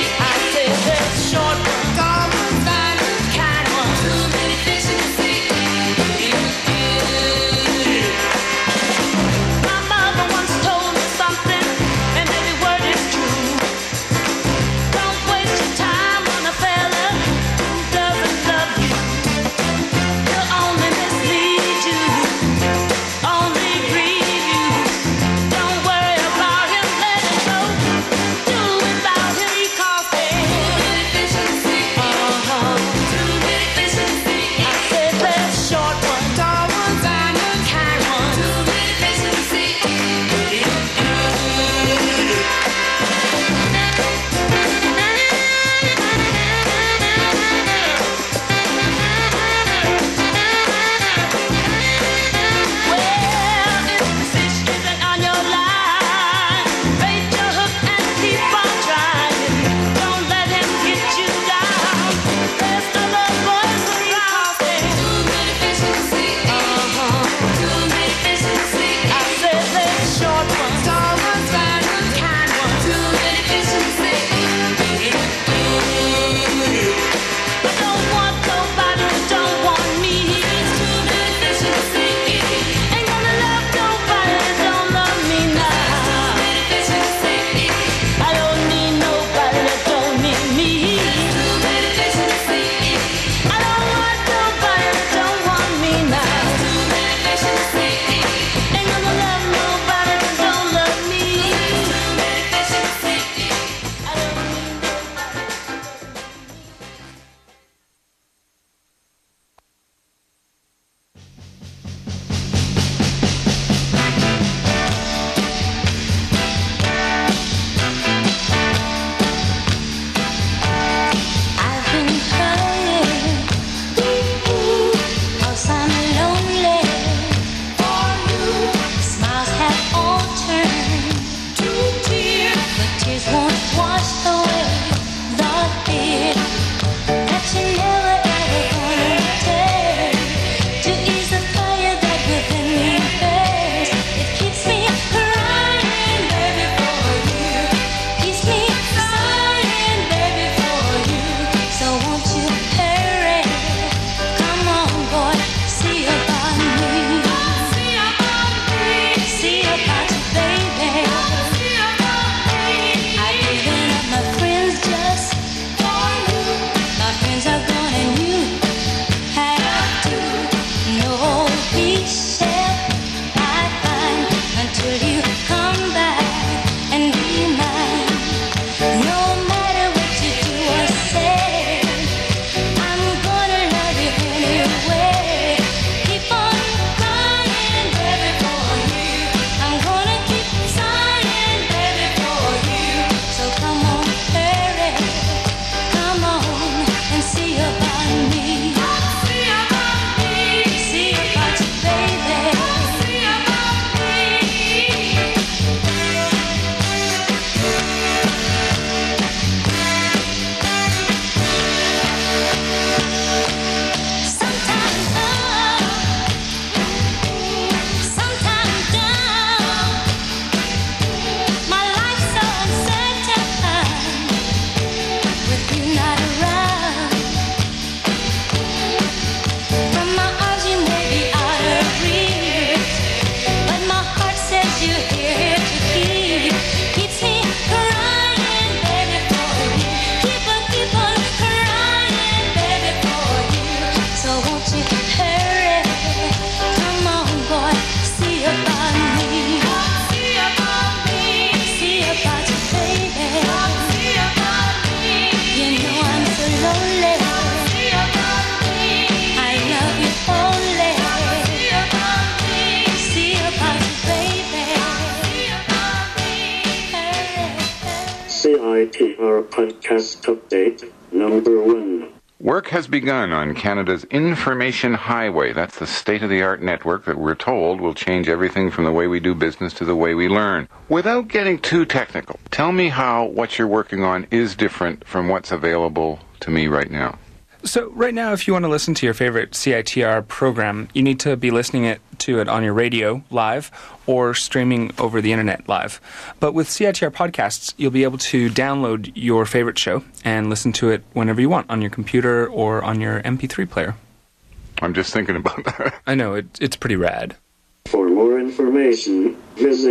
CITR Podcast Update number 1. Work has begun on Canada's Information Highway. That's the state-of-the-art network that we're told will change everything from the way we do business to the way we learn. Without getting too technical, tell me how what you're working on is different from what's available to me right now. So right now, if you want to listen to your favorite CITR program, you need to be listening to it on your radio live or streaming over the internet live. But with CITR podcasts, you'll be able to download your favorite show and listen to it whenever you want on your computer or on your MP3 player. I'm just thinking about that. I know, it's pretty rad. For more information, visit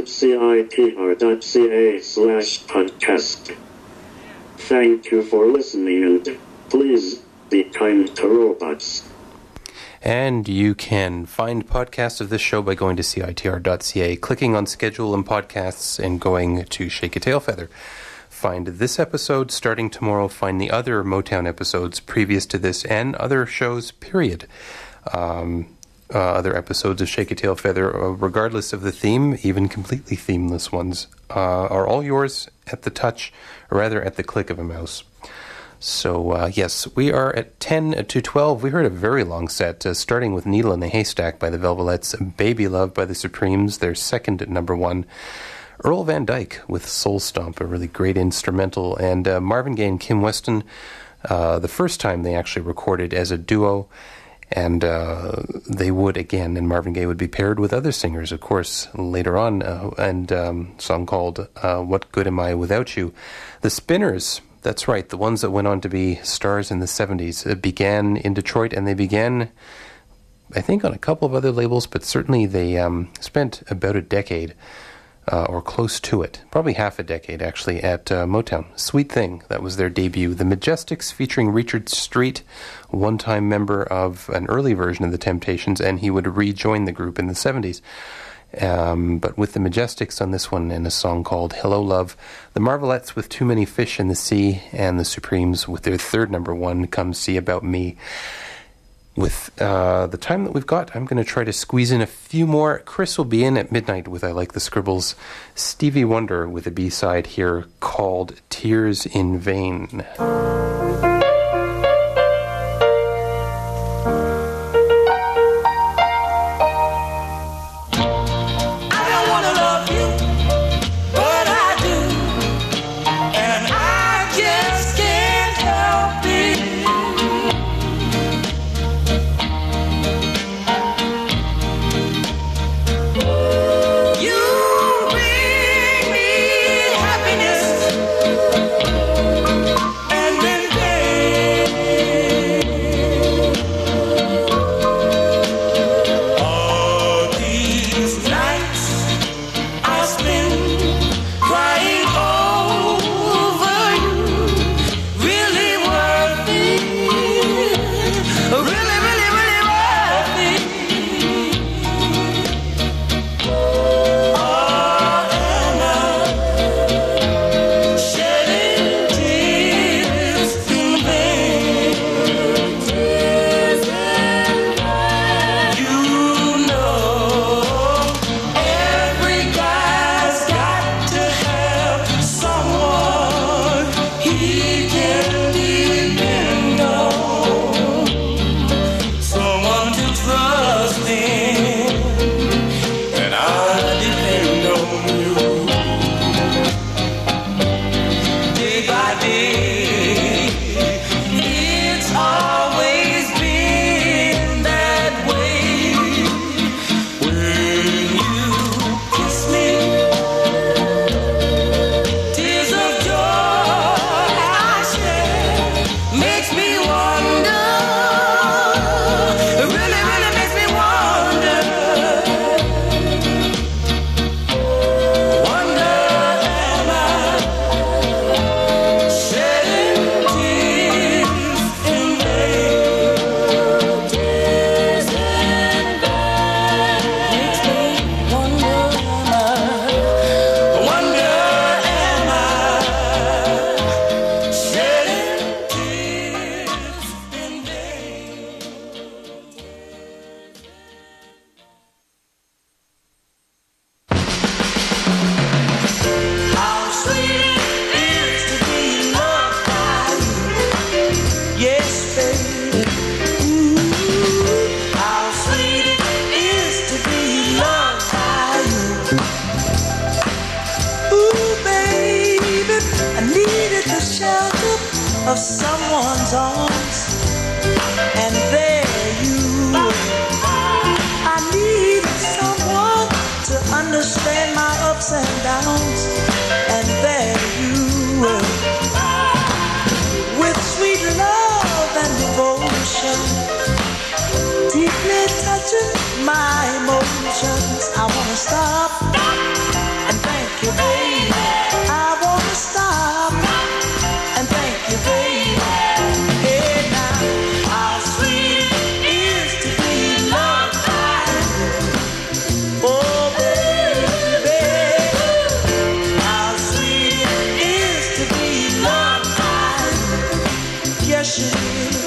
citr.ca/podcast. Thank you for listening, and please be kind to robots. And you can find podcasts of this show by going to CITR.ca, clicking on Schedule and Podcasts, and going to Shake a Tail Feather. Find this episode starting tomorrow. Find the other Motown episodes previous to this and other shows, period. Other episodes of Shake a Tail Feather, regardless of the theme, even completely themeless ones, are all yours at the touch, or rather at the click of a mouse. So, yes, we are at 10 to 12. We heard a very long set, starting with Needle in the Haystack by the Velvelettes, Baby Love by the Supremes, their second at number 1, Earl Van Dyke with Soul Stomp, a really great instrumental, and Marvin Gaye and Kim Weston, the first time they actually recorded as a duo, and they would again, and Marvin Gaye would be paired with other singers, of course, later on, and a song called What Good Am I Without You. The Spinners, that's right, the ones that went on to be stars in the 70s, began in Detroit, and they began, I think, on a couple of other labels, but certainly they spent about a decade, or close to it, probably half a decade, actually, at Motown. Sweet Thing, that was their debut. The Majestics, featuring Richard Street, one-time member of an early version of the Temptations, and he would rejoin the group in the 70s. But with the Majestics on this one, and a song called Hello Love, the Marvelettes with Too Many Fish in the Sea, and the Supremes with their third number 1, Come See About Me. With the time that we've got, I'm going to try to squeeze in a few more. Chris will be in at midnight with I Like the Scribbles. Stevie Wonder with a B-side here called Tears in Vain. And then of someone's arms, and there you were. I needed someone to understand my ups and downs, and there you were. With sweet love and devotion, deeply touching my emotions. I wanna stop and thank you, baby. I wanna stop and thank you, baby. Hey now, how sweet it is to be loved by you. Oh baby, how sweet it is to be loved by you. Yes it is.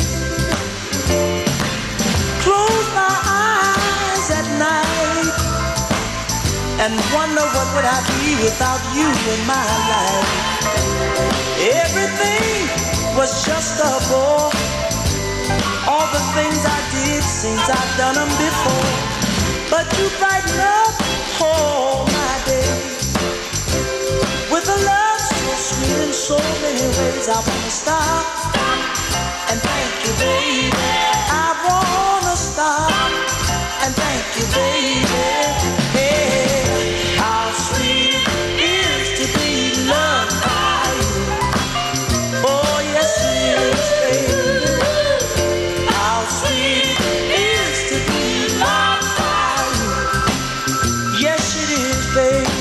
Close my eyes at night and wonder what would I be without you in my life. Everything was just a bore. All the things I did seems I've done them before. But you brighten up all my day with a love so sweet in so many ways. I wanna stop and thank you, baby. I wanna stop and thank you, baby. Hey, how sweet it is to be loved by you. Oh, yes it is, baby. How sweet it is to be loved by you. Yes it is, baby.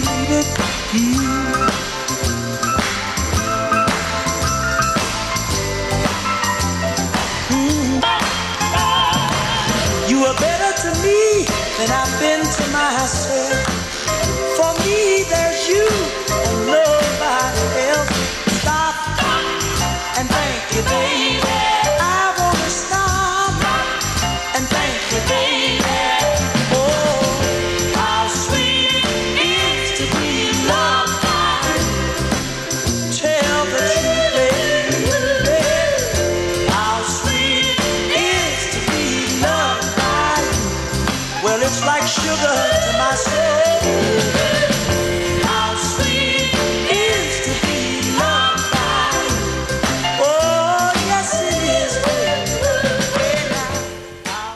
You are better to me than I've been to myself. For me, there's you and nobody else. Stop and thank you, baby. I wanna stop and thank you, baby. Oh, how sweet it is to be loved by you. Tell the truth, baby. How sweet it is to be loved by you. Well, it's like sugar to my soul. How sweet it is to be loved by you. Oh, yes it is, baby. Hey, now, how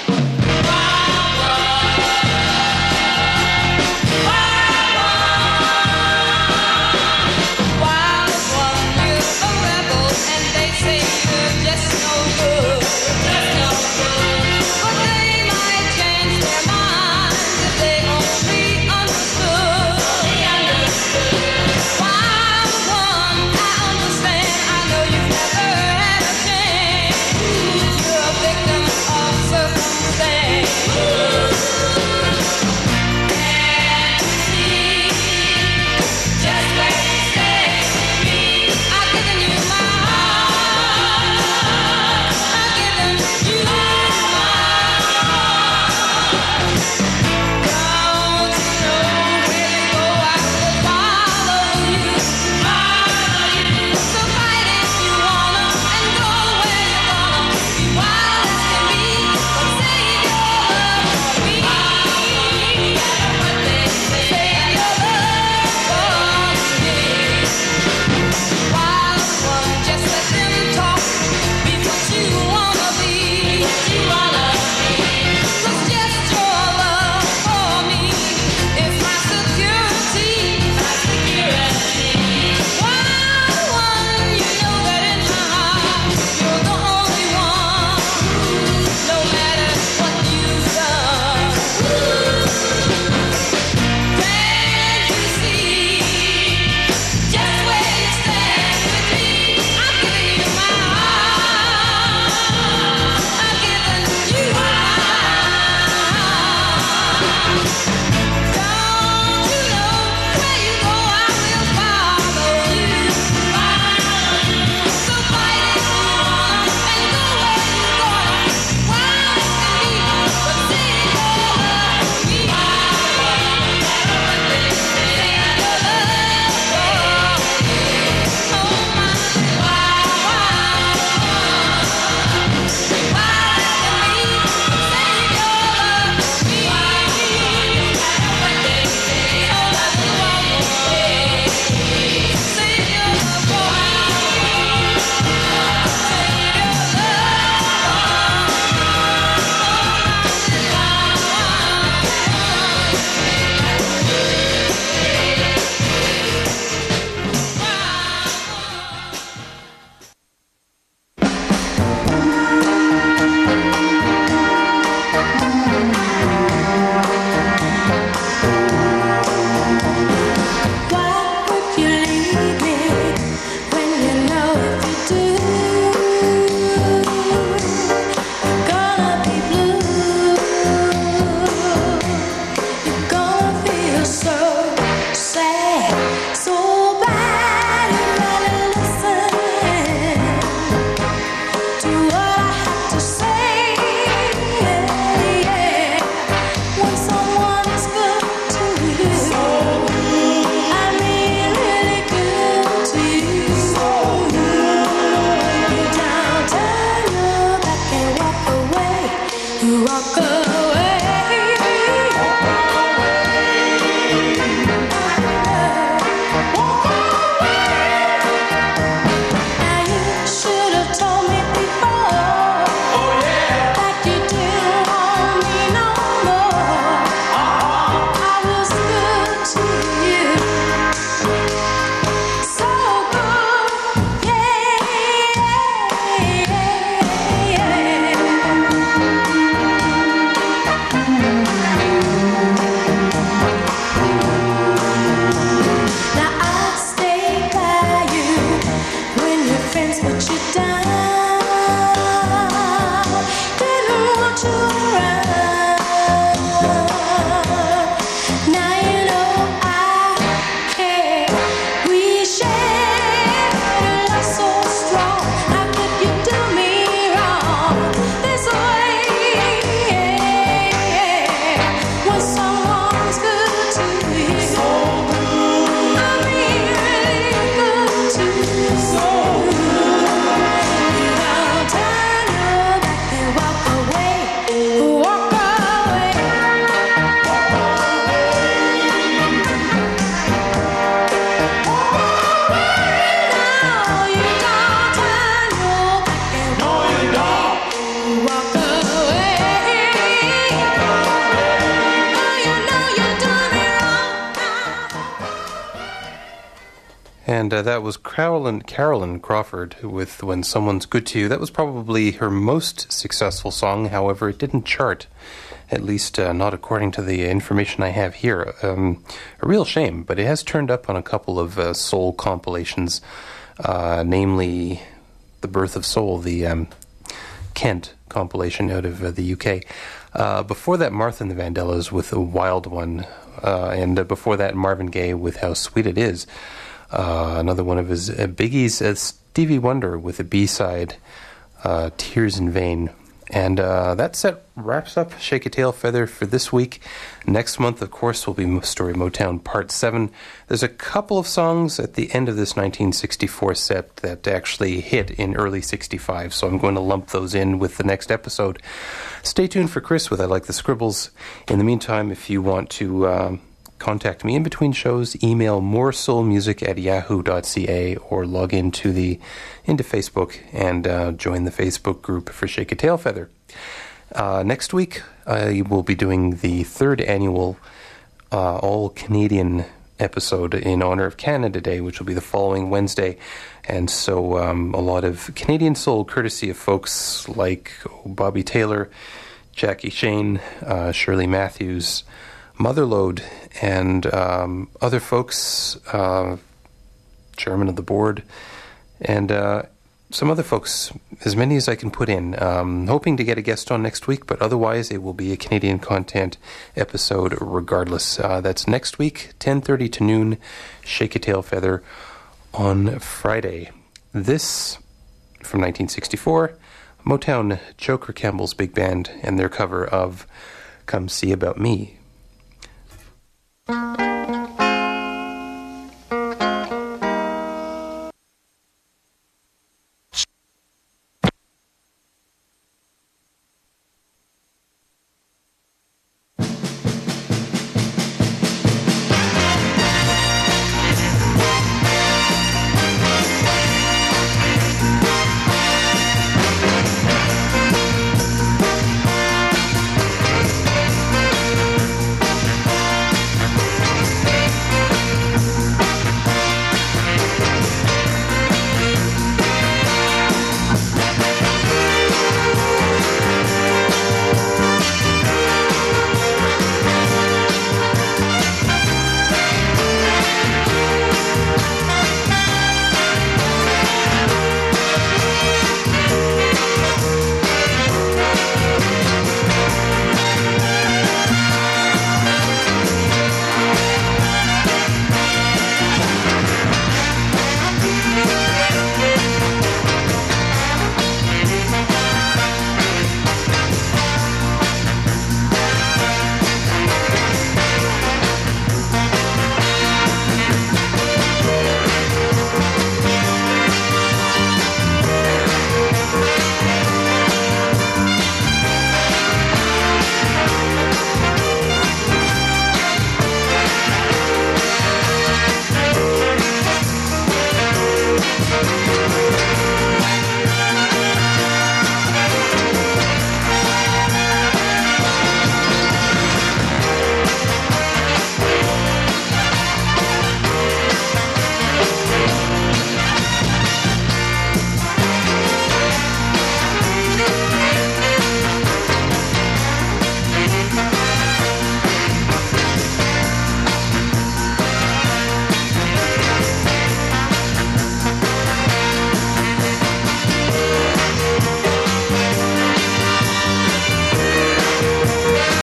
Wild one, you're a rebel, and they say you're just no good, just no good. But they might change their minds if they only And that was Carolyn Crawford with When Someone's Good to You. That was probably her most successful song. However, it didn't chart, at least not according to the information I have here. A real shame, but it has turned up on a couple of soul compilations, namely The Birth of Soul, the Kent compilation out of the UK. Before that, Martha and the Vandellas with A Wild One, and before that, Marvin Gaye with How Sweet It Is. Another one of his biggies, Stevie Wonder with a B-side, Tears in Vain. And that set wraps up Shake a Tail Feather for this week. Next month, of course, will be Story Motown Part 7. There's a couple of songs at the end of this 1964 set that actually hit in early 65, so I'm going to lump those in with the next episode. Stay tuned for Chris with I Like the Scribbles. In the meantime, if you want to contact me in between shows, email moresoulmusic@yahoo.ca or log into Facebook and join the Facebook group for Shake a Tail Feather. Next week, I will be doing the third annual all-Canadian episode in honor of Canada Day, which will be the following Wednesday. And so a lot of Canadian soul, courtesy of folks like Bobby Taylor, Jackie Shane, Shirley Matthews, Motherlode, and other folks, chairman of the board, and some other folks, as many as I can put in. Hoping to get a guest on next week, but otherwise it will be a Canadian content episode regardless. That's next week, 10:30 to noon, Shake a Tail Feather on Friday. This, from 1964, Motown, Joker Campbell's Big Band, and their cover of Come See About Me.